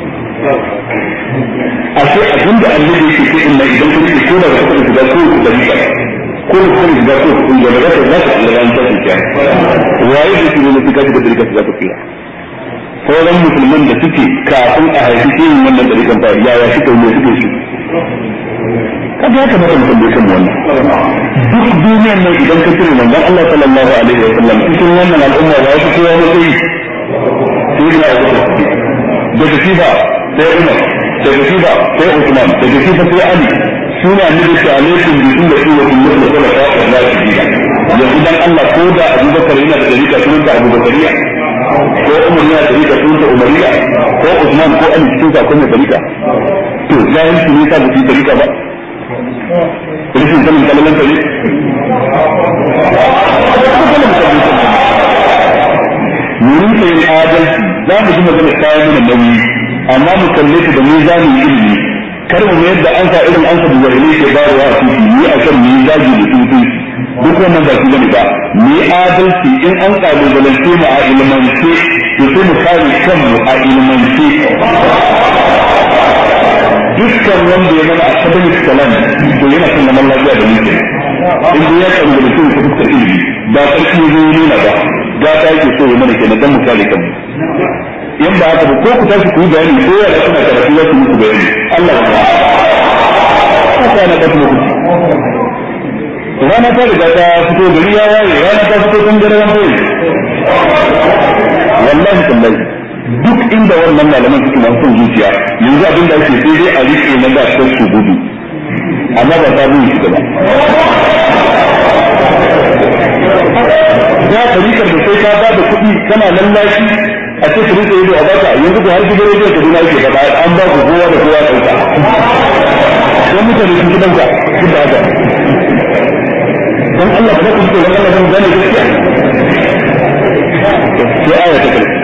ashe abin da annabi ke kai inna idan kun ce ko da ka taɓa shiga ko ku dalila ko ku kuma shiga ko ku da daga za ka Allah an tafi kiya waye da shi ne fika da dalila za ka kira sauran musulman da suke kafin a haifi shi wannan dalilan ba yaya suka yi suke shi kaga ya kamata mu tambaye kanmu wannan duk duniyar nan idan ka tuna manzon Allah sallallahu alaihi wa sallam cikin wannan al'umma ba su kowa ba sai na daga sifa sai Umar daga sifa sai Uthman daga sifa sai Ali suna annabi ta alaikum bi sunnati wa sunnati khulafa'i ar-rashidin yanzu dan Allah ko da Abu Bakar yana da dalika sunan da Abu Bakariya ko Umar yana da dalika sunan da Umariya ko Uthman ko Ali cikin sa kuma dalika to jahilci ne ta bi dalika ba rashin sanin kalaman tare wurin sayin adalci za mu ji magana kayan mana nauyi amma mu kalle ta da mizanin ilimi kar mu mayar da an sa irin an sa da zahiri ke bayarwa a titi ni a kan mizaji da tutu duk wannan ba su gani ba ni adalci in an kalubalance mu a ilimance to sai mu kare kanmu a ilimance dukkan wanda ya mana academic salam to yana son zaman lafiya da mutum in ya kan da mutum ta fuskar ilimi ba karfi ne nuna ba ga ta yake so ya mana kenan dan mu kare kanmu in ba haka ba ko ku tashi ku yi bayani ko ya suna karatu za su muku bayani Allah ya ta na kasu muku rana ta riga ta fito gari ya waye rana ta fito tun dare ran boye wallahi tallahi duk inda wannan malaman suke masu son zuciya yanzu abin da ake sai dai a rike na da sai su gudu amma ba ta buyi shi ba za ka rikar da sai ka ba da kuɗi kana lallashi a ce su rike ido a baka yanzu ko har gidan rediyo da duna yake faɗa an ba ku kowa da kowa ɗauka don mutane sun ki ɗauka duk da haka don Allah ba za ku fito don Allah zan gane gaskiya sai aya ta kai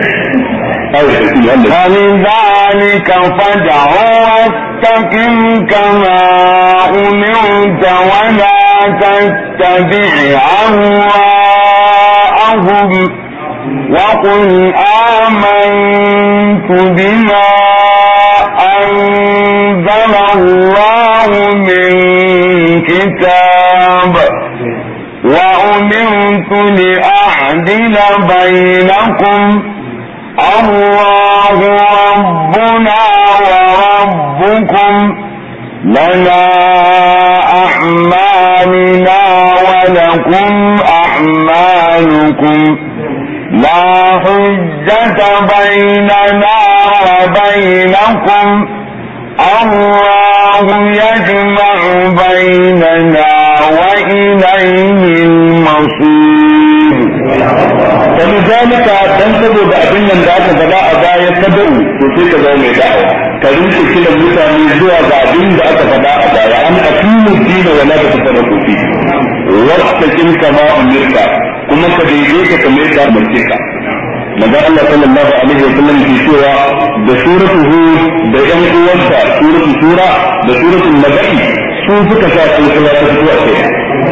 فلذلك فادع واستقم كما أمرت ولا تتبع أهواءهم وقل آمنت بما أنزل الله من كتاب وأمرت لأعدل بينكم الله ربنا وربكم لنا أعمالنا ولكم أعمالكم لا حجة بيننا وبينكم الله يجمع بيننا وإليه المصير فلذلك تنتبه بأبن من ذاك فلا أبايا تدعو وفيك ذوم دعوة كريمك كلا مثالي زوى بأبن ذاك فلا أبايا أن أقيموا الدين ولا تتفرقوا فيه واستقم كما أمرت كما كديديك كميرك أمرتك ماذا الله صلى الله عليه وسلم في سورة بسورة هود بأن أولتا سورة سورة بسورة النبأ سوفك شاكل صلاة الوقت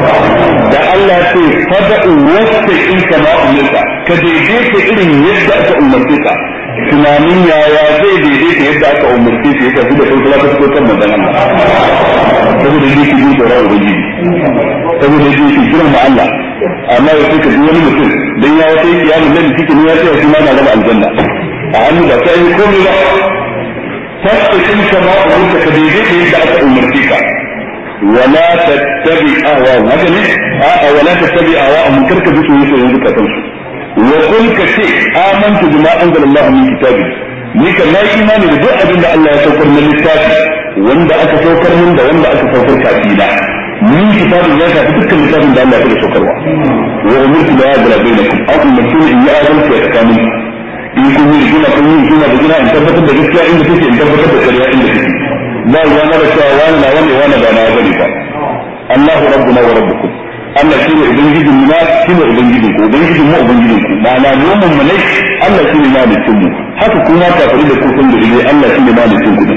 da Allah ce fada'u wasta in kama umarta ka daidaita irin yadda aka umarce ka tunanin yaya zai daidaita yadda aka umarce ka yadda da kai kula ta fito kan manzon Allah saboda yake ji tsoron ubangiji saboda yake girma Allah amma ya suka ji wani mutum dan ya wata kiyamun nan cikin ya ce shi ma na gaba aljanna a hannu da sai komai ba fasta in kama umarta ka daidaita yadda aka umarce ka ولا تتبع أهواءهم هكذا ولا تتبع أهواءهم كرك بسوا يسوا ينزك تنسوا وقل كشيء آمنت بما أنزل الله من كتابه لك لا إيمان لدعا بأن الله يسوكر من الكتاب وأن أك سوكر من ده وأن أك سوكر كاتيلا من كتاب الله فتلك الكتاب من الله يسوكر وأمرت لا أدرى بينكم أو أمرتون إن أدرى في أتكامل إن كنوا يجينا بجنا إن تبتد بجسيا إن تكي إن تبتد بكريا إن تكي لا وانا بشاوانا وانا بانا ذلك الله ربنا وربكم Allah shi ne ubangijin mu na shi ne ubangijin ku ubangijin mu ubangijin ku ma'ana noman mu ne Allah shi ne malikin mu haka kuma kafiri da kufin da ne Allah shi ne malikin ku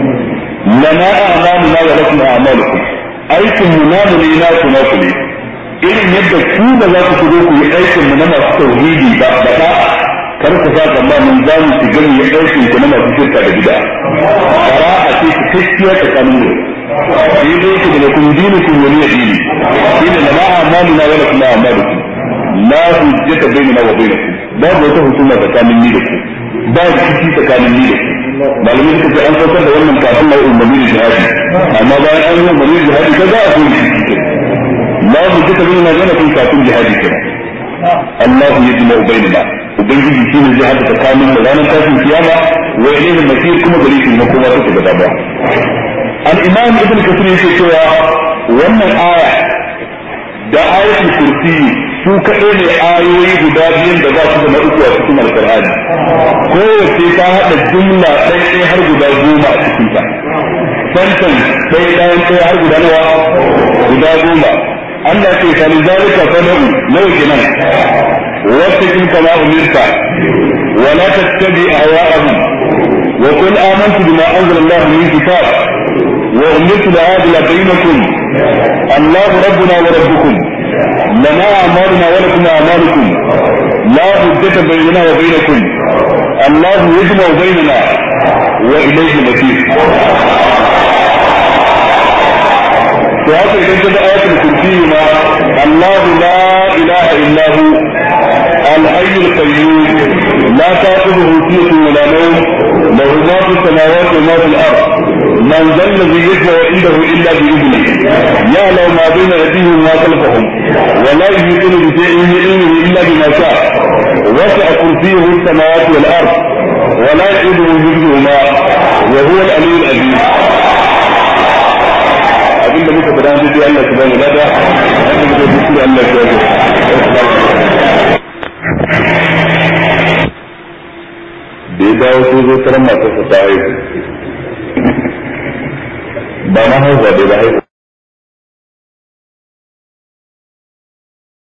lana a'maluna wa lakum a'malukum aikin mu namu ne na ku na ku ne irin yadda ku da za ku shigo ku yi aikin mu na masu tauhidi ba da kar ku sa zamanin za mu shiga mu yi aikin ku na masu shirka da bid'a fara'a ce cikakkiya tsakanin mu shi dai ku da kun dini kun wani dini shine la a'maluna wa lakum a'malukum la hujjata bainana wa bainakum babu wata hukuma tsakanin ni da ku babu kici tsakanin ni da ku malamai suka ce an saukar da wannan kafin na umarni da jihadi amma bayan an yi umarni da jihadi ka za a koyi shi la mu duka bin magana kun kafin jihadi kenan Allah ya ji bainana ubangiji shine zai hada tsakanin da ranar tashin kiyama wa ilayhi masir kuma gari shi ne kuma take gaba ba al-imam ibn kathir yake cewa wannan aya da ayatul kursi su kaɗai ne ayoyi guda biyun da za su zama uku a cikin alƙur'ani kowace ta haɗa jumla ɗaya har guda 10 a cikin ta santan ɗaya har guda nawa guda 10 Allah ce fa lidalika fad'u law kenan wattaqin kama umirta wa la tattabi ahwa'ahum wa qul amantu bima anzala Allah min kitab wa umirtu la'adila bainakum Allah rabbuna wa rabbukum lana a'maluna wa lakum a'malukum la hujjata bainana wa bainakum Allah yajma'u bainana wa ilayhi al-masir وهذا إذا جاء آية الكرسي ما الله لا إله إلا هو الحي القيوم لا تأخذه سنة ولا نوم له ما في السماوات وما في الأرض من ذا الذي يشفع عنده إلا بإذنه يعلم ما بين أيديهم وما خلفهم ولا يحيطون بشيء من علمه إلا بما شاء وسع كرسيه السماوات والأرض ولا يؤوده حفظهما وهو العلي العظيم abin da muka faɗa dai Allah subhanahu wa ta'ala haka muka yi Allah ya yi da ya dawo sai zo taran matarsa ta haihu ba na haihuwa dai ba haihu